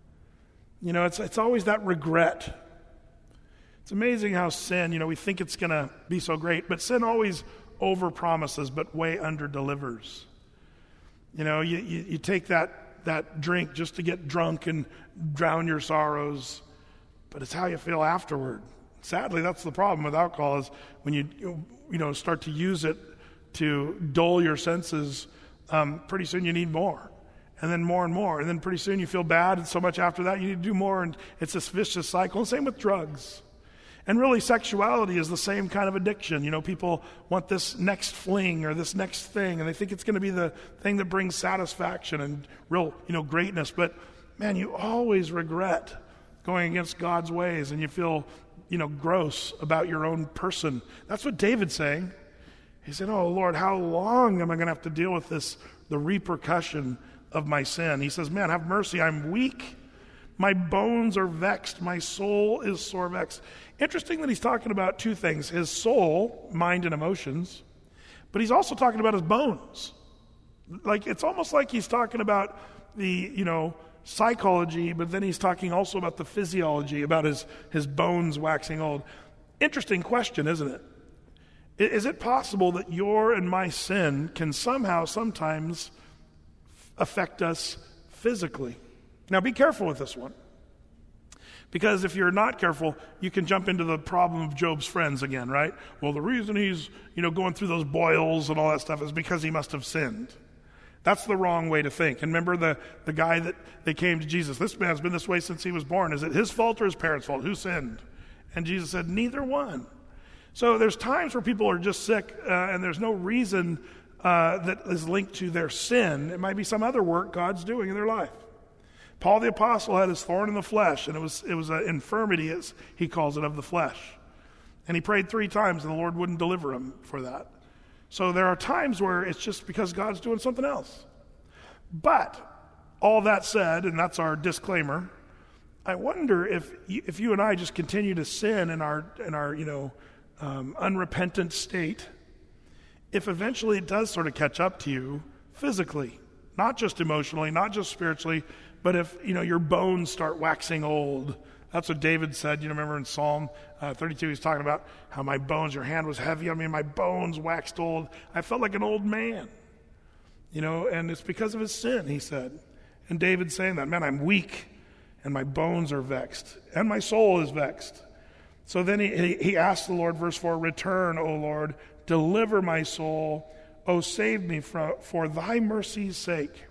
[SPEAKER 2] You know, it's it's always that regret. It's amazing how sin, you know, we think it's going to be so great, but sin always over-promises, but way under-delivers. You know, you, you, you take that, that drink just to get drunk and drown your sorrows, but it's how you feel afterward. Sadly, that's the problem with alcohol, is when you, you know, start to use it to dull your senses, um, pretty soon you need more. And then more and more. And then pretty soon you feel bad, and so much after that you need to do more, and it's this vicious cycle. And same with drugs. And really, sexuality is the same kind of addiction. You know, people want this next fling or this next thing, and they think it's going to be the thing that brings satisfaction and real, you know, greatness. But, man, you always regret going against God's ways, and you feel, you know, gross about your own person. That's what David's saying. He said, oh, Lord, how long am I going to have to deal with this, the repercussion of my sin? He says, man, have mercy. I'm weak. My bones are vexed. My soul is sore vexed. Interesting that he's talking about two things: his soul, mind and emotions, but he's also talking about his bones. Like, it's almost like he's talking about the, you know, psychology, but then he's talking also about the physiology, about his, his bones waxing old. Interesting question, isn't it? Is it possible that your and my sin can somehow, sometimes affect us physically? Now, be careful with this one, because if you're not careful, you can jump into the problem of Job's friends again, right? Well, the reason he's, you know, going through those boils and all that stuff is because he must have sinned. That's the wrong way to think. And remember the, the guy that they came to Jesus, this man's been this way since he was born. Is it his fault or his parents' fault? Who sinned? And Jesus said, neither one. So there's times where people are just sick, uh, and there's no reason uh, that is linked to their sin. It might be some other work God's doing in their life. Paul the Apostle had his thorn in the flesh, and it was it was an infirmity, as he calls it, of the flesh. And he prayed three times, and the Lord wouldn't deliver him for that. So there are times where it's just because God's doing something else. But all that said, and that's our disclaimer, I wonder if you, if you and I just continue to sin in our in our you know um, unrepentant state, if eventually it does sort of catch up to you physically, not just emotionally, not just spiritually, but if, you know, your bones start waxing old. That's what David said. You know, remember in Psalm uh, thirty-two, he's talking about how my bones, your hand was heavy. I mean, my bones waxed old. I felt like an old man. You know, and it's because of his sin, he said. And David's saying that, man, I'm weak, and my bones are vexed, and my soul is vexed. So then he, he, he asked the Lord, verse four, return, O Lord, deliver my soul. O save me for, for thy mercy's sake.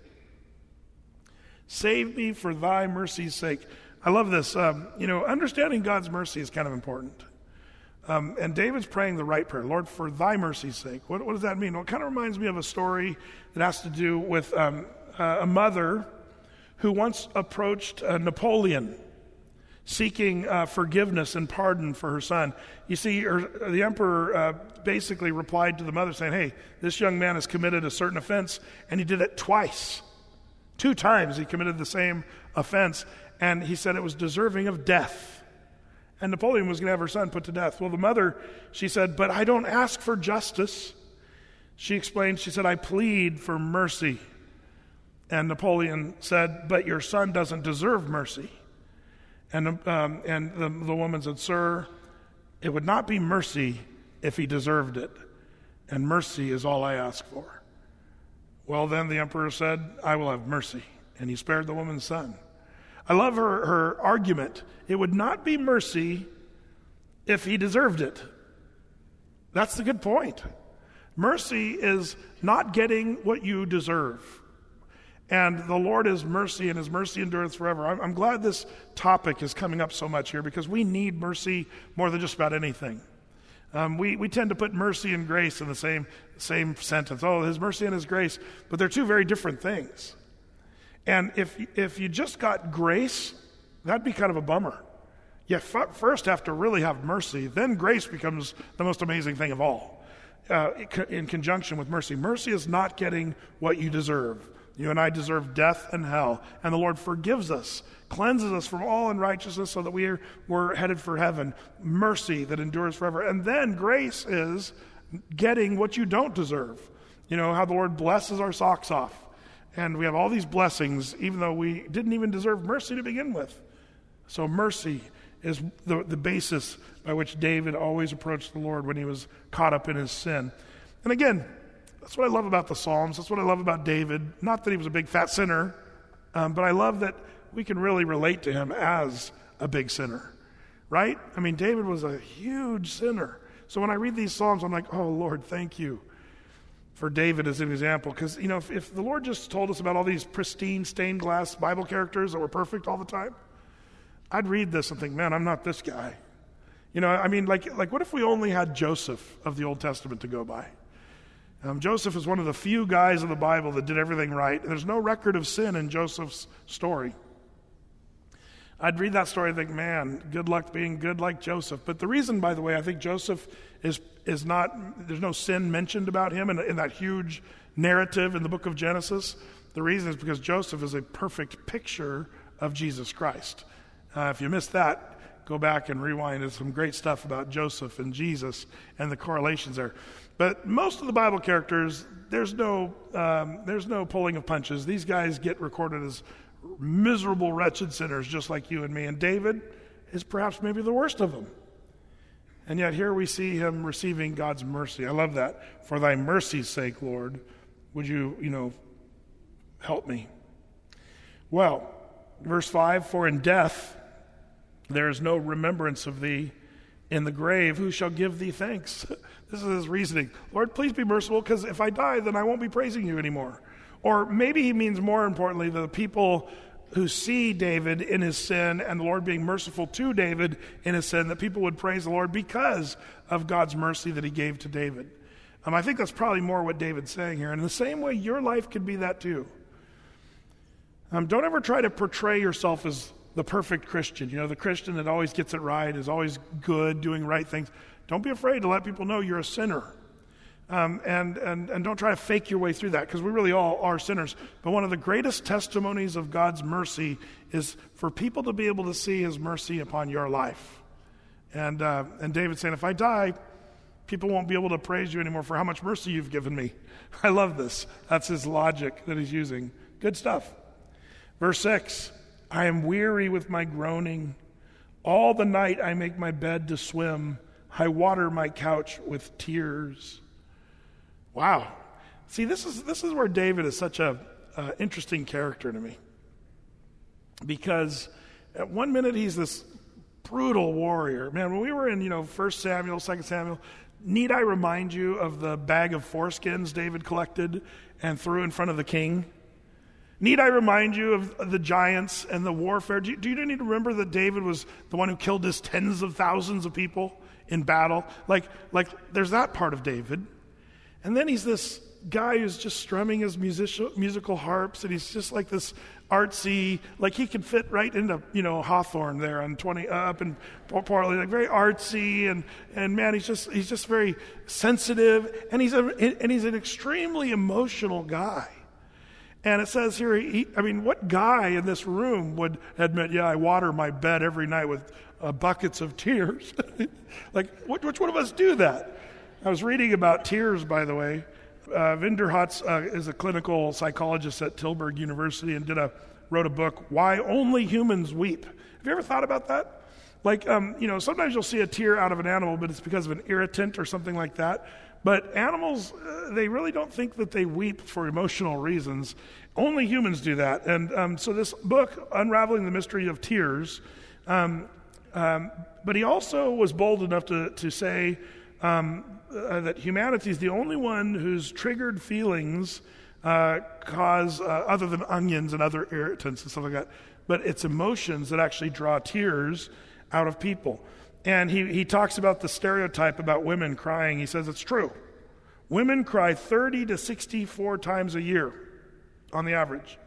[SPEAKER 2] Save me for thy mercy's sake. I love this. Um, you know, understanding God's mercy is kind of important. Um, and David's praying the right prayer. Lord, for thy mercy's sake. What, what does that mean? Well, it kind of reminds me of a story that has to do with um, uh, a mother who once approached uh, Napoleon seeking uh, forgiveness and pardon for her son. You see, her, the emperor uh, basically replied to the mother saying, hey, this young man has committed a certain offense, and he did it twice. Two times he committed the same offense, and he said it was deserving of death. And Napoleon was going to have her son put to death. Well, the mother, she said, but I don't ask for justice. She explained, she said, I plead for mercy. And Napoleon said, but your son doesn't deserve mercy. And, um, and the, the woman said, sir, it would not be mercy if he deserved it. And mercy is all I ask for. Well, then the emperor said, I will have mercy. And he spared the woman's son. I love her, her argument. It would not be mercy if he deserved it. That's the good point. Mercy is not getting what you deserve. And the Lord is mercy, and his mercy endureth forever. I'm, I'm glad this topic is coming up so much here, because we need mercy more than just about anything. Um, we, we tend to put mercy and grace in the same, same sentence. Oh, his mercy and his grace. But they're two very different things. And if, if you just got grace, that'd be kind of a bummer. You f- first have to really have mercy, then grace becomes the most amazing thing of all, uh, in conjunction with mercy. Mercy is not getting what you deserve. You and I deserve death and hell, and the Lord forgives us, cleanses us from all unrighteousness so that we are, we're headed for heaven. Mercy that endures forever. And then grace is getting what you don't deserve. You know, how the Lord blesses our socks off. And we have all these blessings, even though we didn't even deserve mercy to begin with. So mercy is the, the basis by which David always approached the Lord when he was caught up in his sin. And again, that's what I love about the Psalms. That's what I love about David. Not that he was a big fat sinner, um, but I love that we can really relate to him as a big sinner, right? I mean, David was a huge sinner. So when I read these Psalms, I'm like, oh, Lord, thank you for David as an example. Because, you know, if, if the Lord just told us about all these pristine, stained glass Bible characters that were perfect all the time, I'd read this and think, man, I'm not this guy. You know, I mean, like, like what if we only had Joseph of the Old Testament to go by? Um, Joseph is one of the few guys in the Bible that did everything right. There's no record of sin in Joseph's story. I'd read that story and think, man, good luck being good like Joseph. But the reason, by the way, I think Joseph is is not, there's no sin mentioned about him in, in that huge narrative in the book of Genesis. The reason is because Joseph is a perfect picture of Jesus Christ. Uh, if you missed that, go back and rewind. There's some great stuff about Joseph and Jesus and the correlations there. But most of the Bible characters, there's no um, there's no pulling of punches. These guys get recorded as miserable, wretched sinners just like you and me. And David is perhaps maybe the worst of them. And yet here we see him receiving God's mercy. I love that. For thy mercy's sake, Lord, would you, you know, help me. Well, verse five, for in death there is no remembrance of thee. In the grave, who shall give thee thanks? This is his reasoning. Lord, please be merciful, because if I die, then I won't be praising you anymore. Or maybe he means more importantly, the people who see David in his sin and the Lord being merciful to David in his sin, that people would praise the Lord because of God's mercy that he gave to David. Um, I think that's probably more what David's saying here. And in the same way, your life could be that too. Um, don't ever try to portray yourself as the perfect Christian, you know, the Christian that always gets it right, is always good, doing right things. Don't be afraid to let people know you're a sinner. Um, and, and, and don't try to fake your way through that, because we really all are sinners. But one of the greatest testimonies of God's mercy is for people to be able to see his mercy upon your life. And, uh, and David's saying, if I die, people won't be able to praise you anymore for how much mercy you've given me. I love this. That's his logic that he's using. Good stuff. Verse six, I am weary with my groaning. All the night I make my bed to swim. I water my couch with tears. Wow. See, this is this is where David is such a uh, interesting character to me. Because at one minute he's this brutal warrior. Man, when we were in, you know, First Samuel, Second Samuel, need I remind you of the bag of foreskins David collected and threw in front of the king? Need I remind you of the giants and the warfare? Do you, do you need to remember that David was the one who killed his tens of thousands of people in battle? Like, like there's that part of David. And then he's this guy who's just strumming his musical, musical harps, and he's just like this artsy, like he could fit right into, you know, Hawthorne there on twenty, uh, up in Portland, like very artsy, and, and man, he's just, he's just very sensitive, and he's a, and he's an extremely emotional guy. And it says here, he, I mean, what guy in this room would admit, yeah, I water my bed every night with uh, buckets of tears? Like, which, which one of us do that? I was reading about tears, by the way. Uh, Vinderhutz uh, is a clinical psychologist at Tilburg University and did a wrote a book, Why Only Humans Weep. Have you ever thought about that? Like, um, you know, sometimes you'll see a tear out of an animal, but it's because of an irritant or something like that. But animals, uh, they really don't think that they weep for emotional reasons. Only humans do that. And um, so this book, Unraveling the Mystery of Tears, um, um, but he also was bold enough to, to say um, uh, that humanity is the only one whose triggered feelings uh, cause, uh, other than onions and other irritants and stuff like that, but it's emotions that actually draw tears out of people. And he, he talks about the stereotype about women crying. He says it's true. Women cry thirty to sixty-four times a year on the average.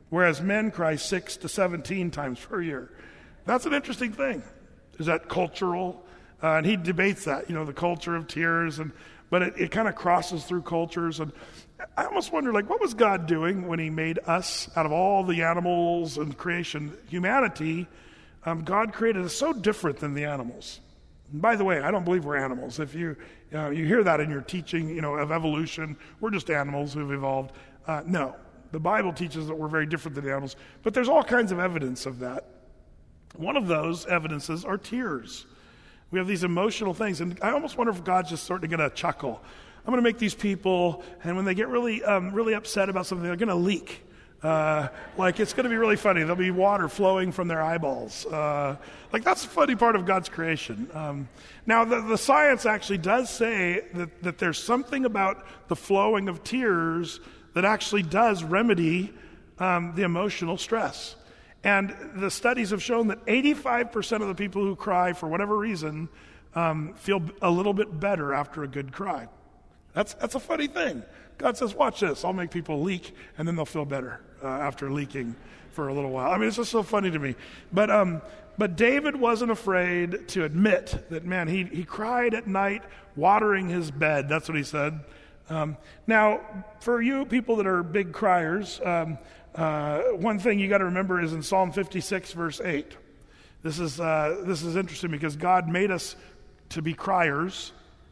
[SPEAKER 2] whereas men cry six to seventeen times per year. That's an interesting thing. Is that cultural? Uh, and he debates that, you know, the culture of tears, and but it, it kind of crosses through cultures. And I almost wonder, like, what was God doing when he made us out of all the animals and creation? Humanity, um, God created us so different than the animals. And by the way, I don't believe we're animals. If you uh, you hear that in your teaching, you know, of evolution, we're just animals who've evolved. Uh, no, the Bible teaches that we're very different than the animals. But there's all kinds of evidence of that. One of those evidences are tears. We have these emotional things, and I almost wonder if God's just starting to get a chuckle. I'm going to make these people, and when they get really, um, really upset about something, they're going to leak. Uh, like, it's going to be really funny. There'll be water flowing from their eyeballs. Uh, like, that's a funny part of God's creation. Um, now, the, the science actually does say that, that there's something about the flowing of tears that actually does remedy um, the emotional stress. And the studies have shown that eighty-five percent of the people who cry for whatever reason um, feel a little bit better after a good cry. That's that's a funny thing. God says, watch this. I'll make people leak, and then they'll feel better uh, after leaking for a little while. I mean, it's just so funny to me. But um, but David wasn't afraid to admit that, man, he, he cried at night watering his bed. That's what he said. Um, now, for you people that are big criers, um, Uh, one thing you got to remember is in Psalm fifty-six, verse eight. This is uh, this is interesting because God made us to be criers,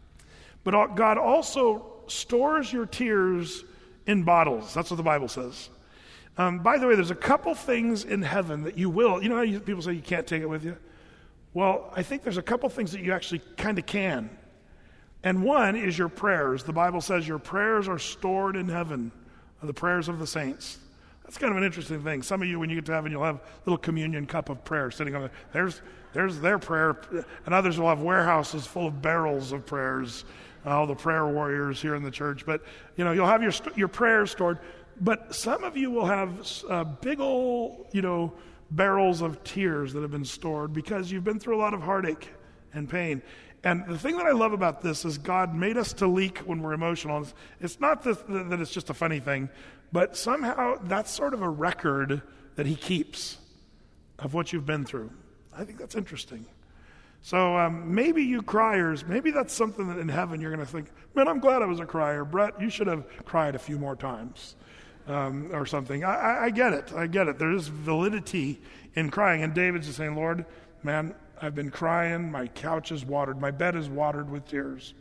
[SPEAKER 2] but God also stores your tears in bottles. That's what the Bible says. Um, by the way, there's a couple things in heaven that you will. You know how you, people say you can't take it with you? Well, I think there's a couple things that you actually kind of can. And one is your prayers. The Bible says your prayers are stored in heaven, the prayers of the saints. That's kind of an interesting thing. Some of you, when you get to heaven, you'll have a little communion cup of prayer sitting on there. There's, there's their prayer. And others will have warehouses full of barrels of prayers, all the prayer warriors here in the church. But, you know, you'll have your your prayers stored. But some of you will have uh, big old, you know, barrels of tears that have been stored because you've been through a lot of heartache and pain. And the thing that I love about this is God made us to leak when we're emotional. It's, it's not that, that it's just a funny thing, but somehow that's sort of a record that he keeps of what you've been through. I think that's interesting. So um, maybe you criers, maybe that's something that in heaven you're going to think, man, I'm glad I was a crier. Brett, you should have cried a few more times um, or something. I, I, I get it. I get it. There is validity in crying. And David's just saying, Lord, man, I've been crying. My couch is watered. My bed is watered with tears.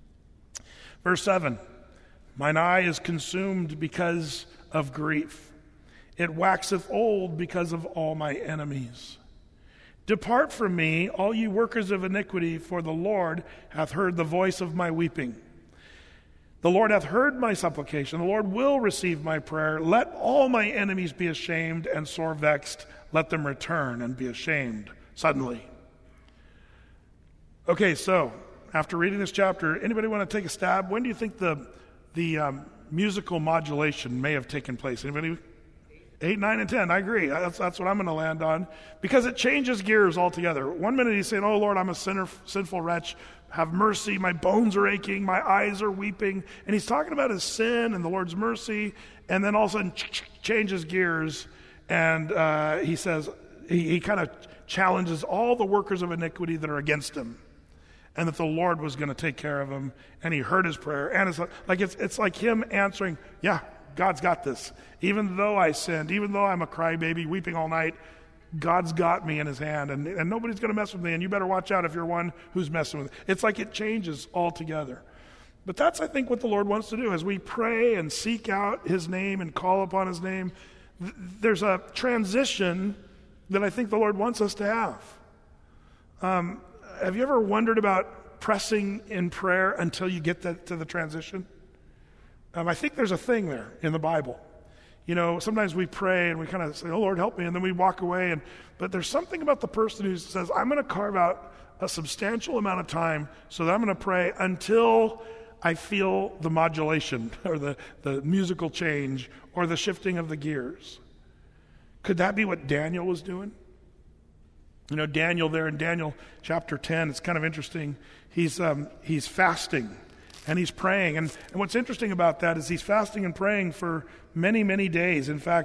[SPEAKER 2] Verse seven, mine eye is consumed because of grief. It waxeth old because of all my enemies. Depart from me, all you workers of iniquity, for the Lord hath heard the voice of my weeping. The Lord hath heard my supplication. The Lord will receive my prayer. Let all my enemies be ashamed and sore vexed. Let them return and be ashamed suddenly. Okay, so after reading this chapter, anybody want to take a stab? When do you think the the um, musical modulation may have taken place? Anybody? Eight, nine, and ten. I agree. That's, that's what I'm going to land on because it changes gears altogether. One minute he's saying, oh, Lord, I'm a sinner, sinful wretch. Have mercy. My bones are aching. My eyes are weeping. And he's talking about his sin and the Lord's mercy. And then all of a sudden changes gears. And uh, he says, he, he kind of challenges all the workers of iniquity that are against him. And that the Lord was going to take care of him. And he heard his prayer. And it's like, it's, it's like him answering, yeah, God's got this. Even though I sinned, even though I'm a crybaby weeping all night, God's got me in his hand, and, and nobody's going to mess with me, and you better watch out if you're one who's messing with it. It's like it changes altogether. But that's, I think, what the Lord wants to do. As we pray and seek out his name and call upon his name, th- there's a transition that I think the Lord wants us to have. Um, have you ever wondered about pressing in prayer until you get that, to the transition? Um, I think there's a thing there in the Bible. You know, sometimes we pray and we kind of say, oh, Lord, help me, and then we walk away. And but there's something about the person who says, I'm going to carve out a substantial amount of time so that I'm going to pray until I feel the modulation or the, the musical change or the shifting of the gears. Could that be what Daniel was doing? You know, Daniel there in Daniel chapter ten, it's kind of interesting. He's um, he's fasting. And he's praying. And, and what's interesting about that is he's fasting and praying for many, many days. In fact,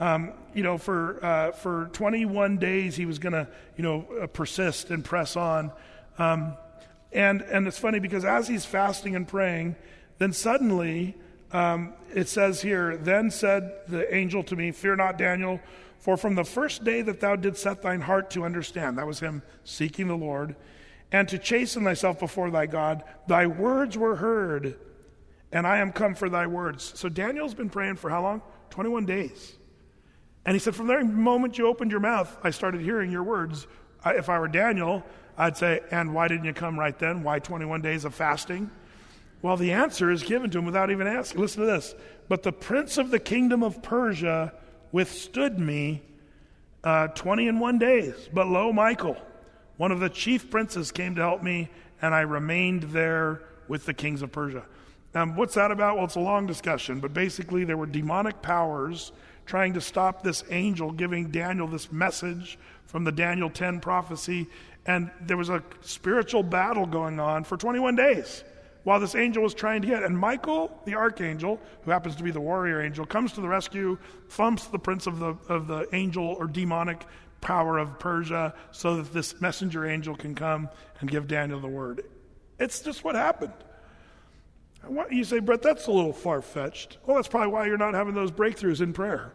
[SPEAKER 2] Um, you know, for uh, for twenty-one days he was going to, you know, uh, persist and press on. Um, and and it's funny because as he's fasting and praying, then suddenly um, it says here, then said the angel to me, fear not, Daniel, for from the first day that thou didst set thine heart to understand, that was him seeking the Lord, and to chasten thyself before thy God, thy words were heard, and I am come for thy words. So Daniel's been praying for how long? twenty-one days. And he said, from the moment you opened your mouth, I started hearing your words. I, if I were Daniel, I'd say, and why didn't you come right then? Why twenty-one days of fasting? Well, the answer is given to him without even asking. Listen to this. But the prince of the kingdom of Persia withstood me uh, twenty and one days. But lo, Michael, one of the chief princes, came to help me, and I remained there with the kings of Persia. Um, what's that about? Well, it's a long discussion, but basically there were demonic powers trying to stop this angel giving Daniel this message from the Daniel ten prophecy, and there was a spiritual battle going on for twenty-one days while this angel was trying to get. And Michael, the archangel, who happens to be the warrior angel, comes to the rescue, thumps the prince of the of the angel or demonic power of Persia so that this messenger angel can come and give Daniel the word. It's just what happened. What, you say, Brett, that's a little far-fetched. Well, that's probably why you're not having those breakthroughs in prayer.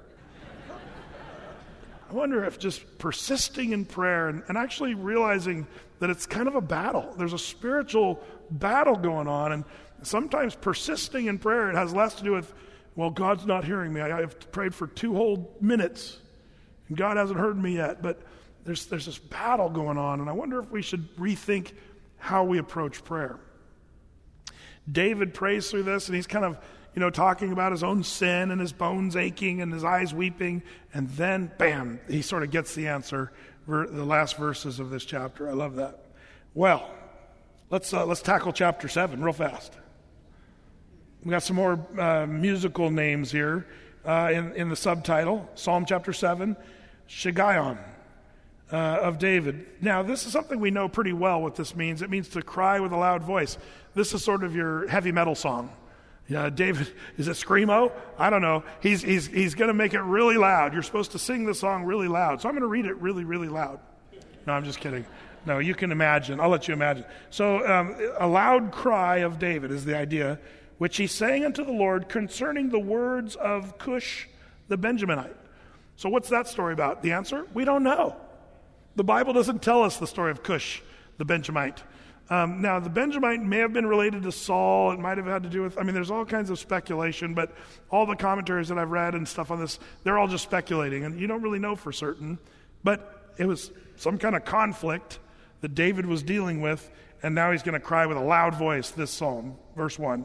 [SPEAKER 2] I wonder if just persisting in prayer and, and actually realizing that it's kind of a battle. There's a spiritual battle going on, and sometimes persisting in prayer, it has less to do with, well, God's not hearing me. I, I've prayed for two whole minutes, and God hasn't heard me yet. But there's there's this battle going on, and I wonder if we should rethink how we approach prayer. David prays through this, and he's kind of, you know, talking about his own sin and his bones aching and his eyes weeping. And then, bam, he sort of gets the answer, ver- the last verses of this chapter. I love that. Well, let's uh, let's tackle chapter seven real fast. We got some more uh, musical names here uh, in, in the subtitle. Psalm chapter seven, Shiggaion. Uh, of David. Now, this is something we know pretty well what this means. It means to cry with a loud voice. This is sort of your heavy metal song. Yeah, David, is it Screamo? I don't know. He's he's he's going to make it really loud. You're supposed to sing the song really loud. So I'm going to read it really, really loud. No, I'm just kidding. No, you can imagine. I'll let you imagine. So um, a loud cry of David is the idea, which he sang unto the Lord concerning the words of Cush the Benjaminite. So what's that story about? The answer? We don't know. The Bible doesn't tell us the story of Cush, the Benjamite. Um, now, the Benjamite may have been related to Saul. It might have had to do with, I mean, there's all kinds of speculation, but all the commentaries that I've read and stuff on this, they're all just speculating, and you don't really know for certain. But it was some kind of conflict that David was dealing with, and now he's going to cry with a loud voice this psalm. Verse one.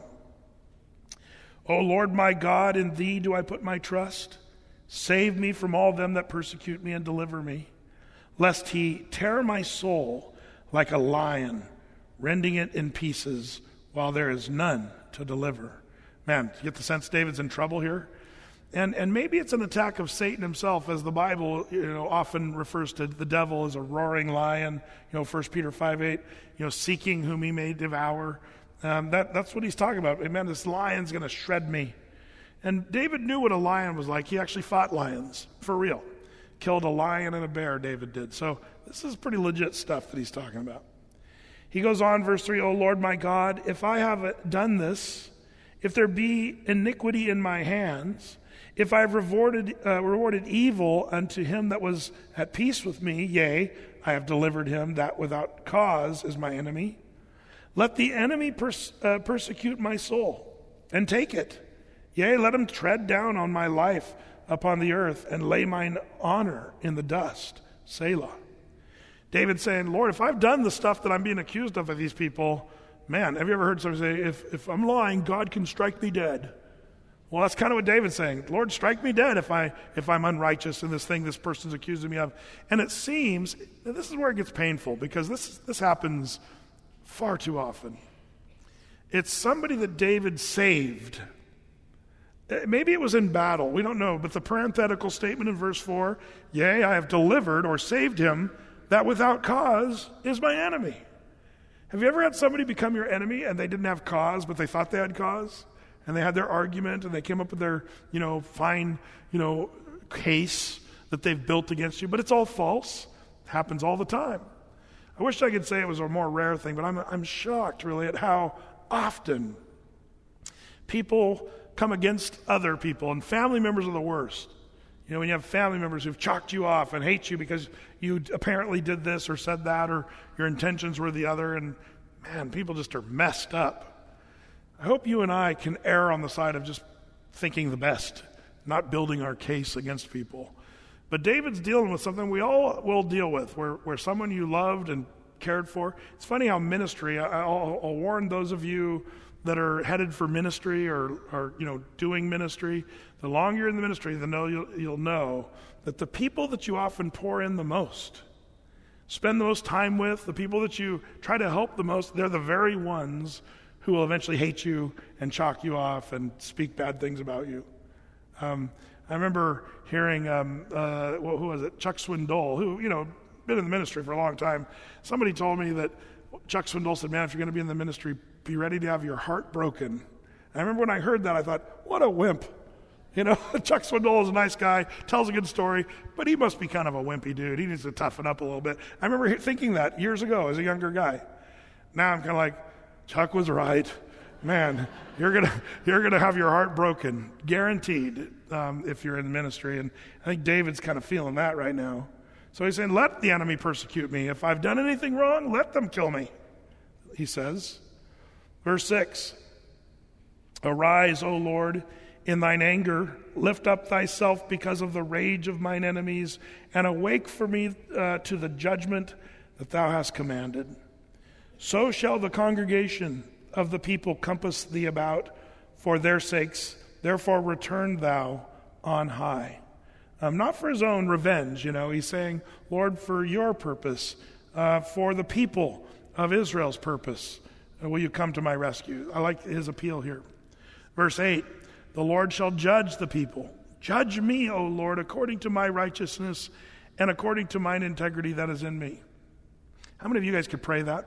[SPEAKER 2] O Lord my God, in thee do I put my trust. Save me from all them that persecute me and deliver me. Lest he tear my soul like a lion, rending it in pieces while there is none to deliver. Man, you get the sense David's in trouble here? And and maybe it's an attack of Satan himself, as the Bible, you know, often refers to the devil as a roaring lion, you know, First Peter five eight, you know, seeking whom he may devour. Um, that That's what he's talking about. Man, this lion's going to shred me. And David knew what a lion was like. He actually fought lions, for real. Killed a lion and a bear, David did. So this is pretty legit stuff that he's talking about. He goes on, verse three, O Lord my God, if I have done this, if there be iniquity in my hands, if I have rewarded, uh, rewarded evil unto him that was at peace with me, yea, I have delivered him that without cause is my enemy, let the enemy pers- uh, persecute my soul and take it. Yea, let him tread down on my life upon the earth and lay mine honor in the dust. Selah. David saying, Lord, if I've done the stuff that I'm being accused of with these people, man, have you ever heard someone say, if, if I'm lying, God can strike me dead? Well, that's kind of what David's saying. Lord, strike me dead if, I, if I'm unrighteous in this thing this person's accusing me of. And it seems, and this is where it gets painful, because this, this happens far too often. It's somebody that David saved. Maybe it was in battle. We don't know. But the parenthetical statement in verse four, yea, I have delivered or saved him that without cause is my enemy. Have you ever had somebody become your enemy and they didn't have cause, but they thought they had cause? And they had their argument and they came up with their, you know, fine, you know, case that they've built against you, but it's all false. It happens all the time. I wish I could say it was a more rare thing, but I'm, I'm shocked really at how often people come against other people, and family members are the worst. You know, when you have family members who've chalked you off and hate you because you apparently did this or said that, or your intentions were the other, and man, people just are messed up. I hope you and I can err on the side of just thinking the best, not building our case against people. But David's dealing with something we all will deal with, where, where someone you loved and cared for. It's funny how ministry, I, I'll, I'll warn those of you that are headed for ministry or, or you know, doing ministry, the longer you're in the ministry, the know you'll, you'll know that the people that you often pour in the most, spend the most time with, the people that you try to help the most, they're the very ones who will eventually hate you and chalk you off and speak bad things about you. Um, I remember hearing, um, uh, well, who was it? Chuck Swindoll, who, you know, been in the ministry for a long time. Somebody told me that Chuck Swindoll said, man, if you're going to be in the ministry, be ready to have your heart broken. And I remember when I heard that, I thought, what a wimp. You know, Chuck Swindoll is a nice guy, tells a good story, but he must be kind of a wimpy dude. He needs to toughen up a little bit. I remember thinking that years ago as a younger guy. Now I'm kind of like, Chuck was right. Man, you're gonna you're gonna have your heart broken, guaranteed, um, if you're in ministry. And I think David's kind of feeling that right now. So he's saying, let the enemy persecute me. If I've done anything wrong, let them kill me, he says. Verse six, arise, O Lord, in thine anger, lift up thyself because of the rage of mine enemies, and awake for me uh, to the judgment that thou hast commanded. So shall the congregation of the people compass thee about for their sakes. Therefore return thou on high. Um, not for his own revenge, you know. He's saying, Lord, for your purpose, uh, for the people of Israel's purpose, uh, will you come to my rescue? I like his appeal here. Verse eight, the Lord shall judge the people. Judge me, O Lord, according to my righteousness and according to mine integrity that is in me. How many of you guys could pray that?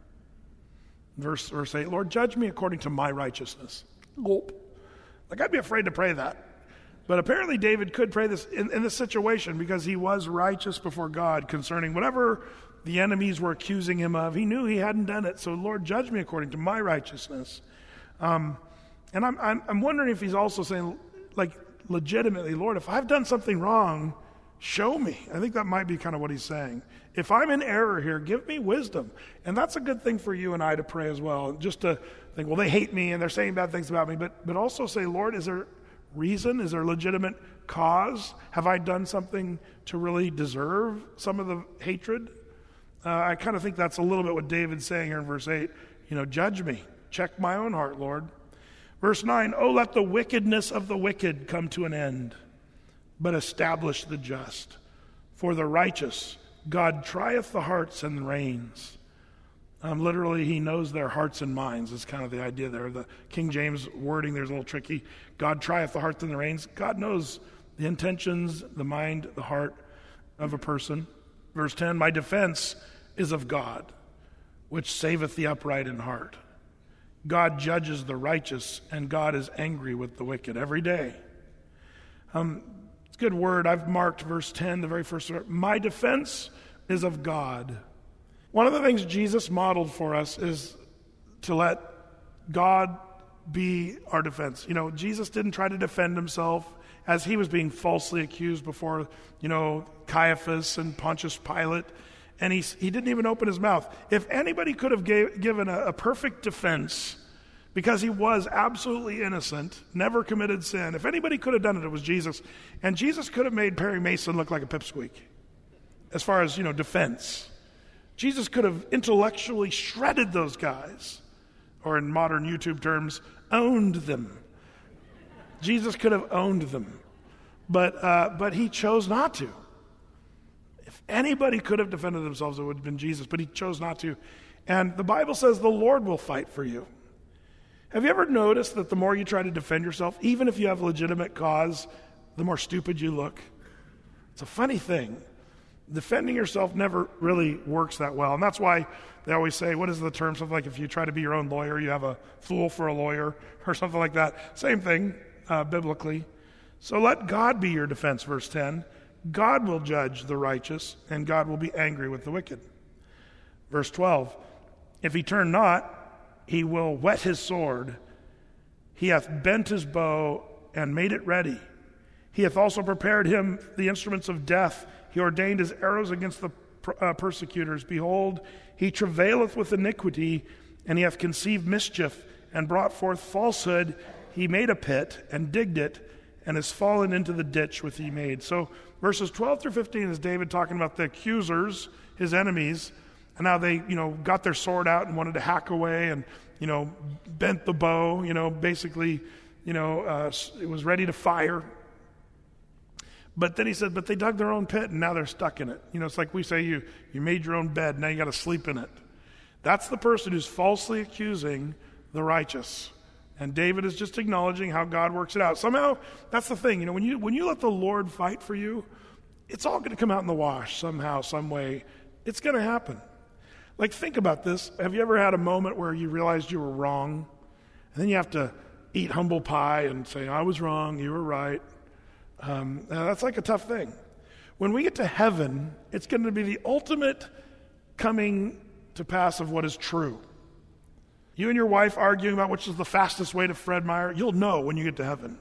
[SPEAKER 2] Verse, verse eight, Lord, judge me according to my righteousness. Gulp. Like, I'd be afraid to pray that. But apparently David could pray this in, in this situation because he was righteous before God concerning whatever the enemies were accusing him of. He knew he hadn't done it. So, Lord, judge me according to my righteousness. Um, and I'm, I'm, I'm wondering if he's also saying, like, legitimately, Lord, if I've done something wrong, show me. I think that might be kind of what he's saying. If I'm in error here, give me wisdom. And that's a good thing for you and I to pray as well. Just to think, well, they hate me and they're saying bad things about me. But, but also say, Lord, is there reason? Is there legitimate cause? Have I done something to really deserve some of the hatred? Uh, I kind of think that's a little bit what David's saying here in verse eight. You know, judge me. Check my own heart, Lord. Verse nine, oh, let the wickedness of the wicked come to an end, but establish the just. For the righteous, God trieth the hearts and reins. Um, literally, he knows their hearts and minds is kind of the idea there. The King James wording there's a little tricky. God trieth the hearts and the reins. God knows the intentions, the mind, the heart of a person. Verse ten, my defense is of God, which saveth the upright in heart. God judges the righteous, and God is angry with the wicked every day. Um, it's a good word. I've marked verse ten, the very first word. My defense is of God. One of the things Jesus modeled for us is to let God be our defense. You know, Jesus didn't try to defend himself as he was being falsely accused before, you know, Caiaphas and Pontius Pilate, and he, he didn't even open his mouth. If anybody could have gave, given a, a perfect defense because he was absolutely innocent, never committed sin, if anybody could have done it, it was Jesus. And Jesus could have made Perry Mason look like a pipsqueak as far as, you know, defense. Jesus could have intellectually shredded those guys, or in modern YouTube terms, owned them. Jesus could have owned them, but uh, but he chose not to. If anybody could have defended themselves, it would have been Jesus, but he chose not to. And the Bible says the Lord will fight for you. Have you ever noticed that the more you try to defend yourself, even if you have a legitimate cause, the more stupid you look? It's a funny thing. Defending yourself never really works that well. And that's why they always say, what is the term? Something like if you try to be your own lawyer, you have a fool for a lawyer or something like that. Same thing uh, biblically. So let God be your defense, verse ten. God will judge the righteous, and God will be angry with the wicked. Verse twelve, if he turn not, he will whet his sword. He hath bent his bow and made it ready. He hath also prepared him the instruments of death. He ordained his arrows against the uh, persecutors. Behold, he travaileth with iniquity, and he hath conceived mischief, and brought forth falsehood. He made a pit, and digged it, and is fallen into the ditch which he made. So verses twelve through fifteen is David talking about the accusers, his enemies, and how they, you know, got their sword out and wanted to hack away and, you know, bent the bow, you know, basically, you know, uh, it was ready to fire. But then he said, but they dug their own pit and now they're stuck in it. You know, it's like we say, you, you made your own bed, now you got to sleep in it. That's the person who's falsely accusing the righteous. And David is just acknowledging how God works it out. Somehow, that's the thing. You know, when you when you let the Lord fight for you, it's all going to come out in the wash somehow, some way. It's going to happen. Like, think about this. Have you ever had a moment where you realized you were wrong? And then you have to eat humble pie and say, I was wrong, you were right. Um, that's like a tough thing. When we get to heaven, it's going to be the ultimate coming to pass of what is true. You and your wife arguing about which is the fastest way to Fred Meyer, you'll know when you get to heaven.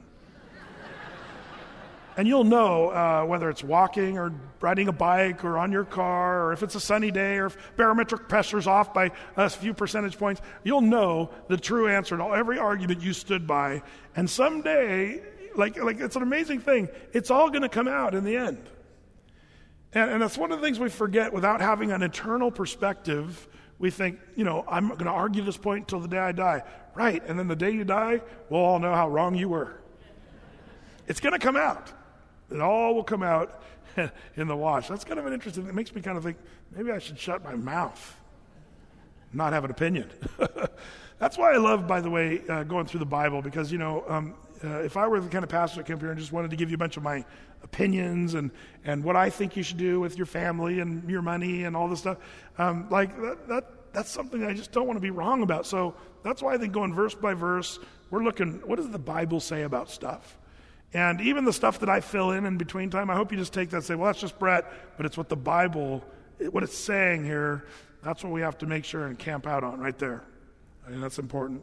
[SPEAKER 2] And you'll know uh, whether it's walking or riding a bike or on your car, or if it's a sunny day, or if barometric pressure's off by a few percentage points. You'll know the true answer to every argument you stood by. And someday, like, like it's an amazing thing, it's all going to come out in the end. And, and that's one of the things we forget without having an eternal perspective. We think, you know, I'm going to argue this point until the day I die. Right, and then the day you die, we'll all know how wrong you were. It's going to come out. It all will come out in the wash. That's kind of an interesting, it makes me kind of think, maybe I should shut my mouth, not have an opinion. That's why I love, by the way, uh, going through the Bible, because, you know, um, uh, if I were the kind of pastor that came here and just wanted to give you a bunch of my opinions and, and what I think you should do with your family and your money and all this stuff, um, like that, that that's something I just don't want to be wrong about. So that's why I think going verse by verse, we're looking, what does the Bible say about stuff? And even the stuff that I fill in in between time, I hope you just take that and say, well, that's just Brett, but it's what the Bible, what it's saying here, that's what we have to make sure and camp out on right there. I mean, that's important.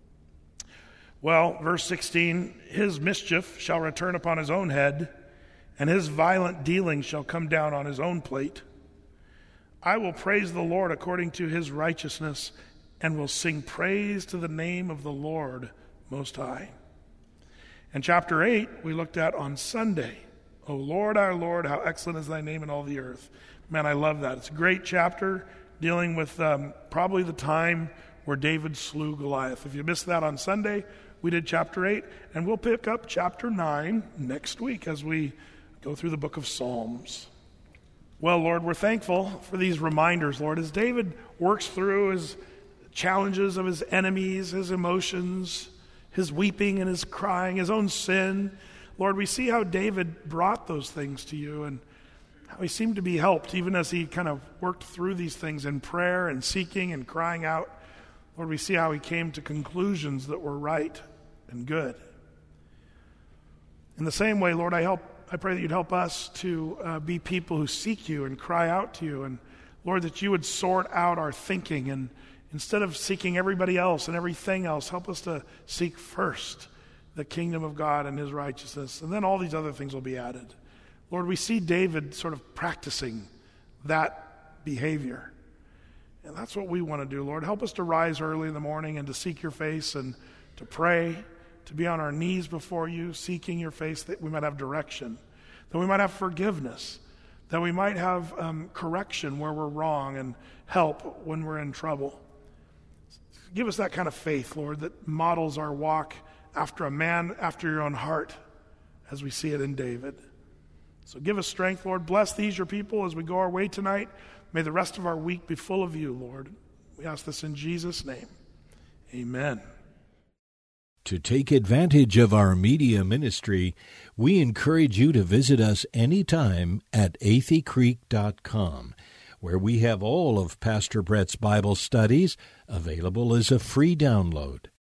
[SPEAKER 2] Well, verse sixteen, his mischief shall return upon his own head, and his violent dealing shall come down on his own plate. I will praise the Lord according to his righteousness, and will sing praise to the name of the Lord Most High. And chapter eight, we looked at on Sunday. O Lord, our Lord, how excellent is thy name in all the earth. Man, I love that. It's a great chapter dealing with um, probably the time where David slew Goliath. If you missed that on Sunday, we did chapter eight, and we'll pick up chapter nine next week as we go through the book of Psalms. Well, Lord, we're thankful for these reminders, Lord, as David works through his challenges of his enemies, his emotions, his weeping and his crying, his own sin. Lord, we see how David brought those things to you and how he seemed to be helped even as he kind of worked through these things in prayer and seeking and crying out. Lord, we see how he came to conclusions that were right and good. In the same way, Lord, I help. I pray that you'd help us to uh, be people who seek you and cry out to you. And Lord, that you would sort out our thinking, and instead of seeking everybody else and everything else, help us to seek first the kingdom of God and his righteousness. And then all these other things will be added. Lord, we see David sort of practicing that behavior. And that's what we want to do, Lord. Help us to rise early in the morning and to seek your face and to pray, to be on our knees before you, seeking your face, that we might have direction, that we might have forgiveness, that we might have um, correction where we're wrong and help when we're in trouble. Give us that kind of faith, Lord, that models our walk after a man after your own heart, as we see it in David. So give us strength, Lord. Bless these, your people, as we go our way tonight. May the rest of our week be full of you, Lord. We ask this in Jesus' name. Amen.
[SPEAKER 1] To take advantage of our media ministry, we encourage you to visit us anytime at athey creek dot com, where we have all of Pastor Brett's Bible studies available as a free download.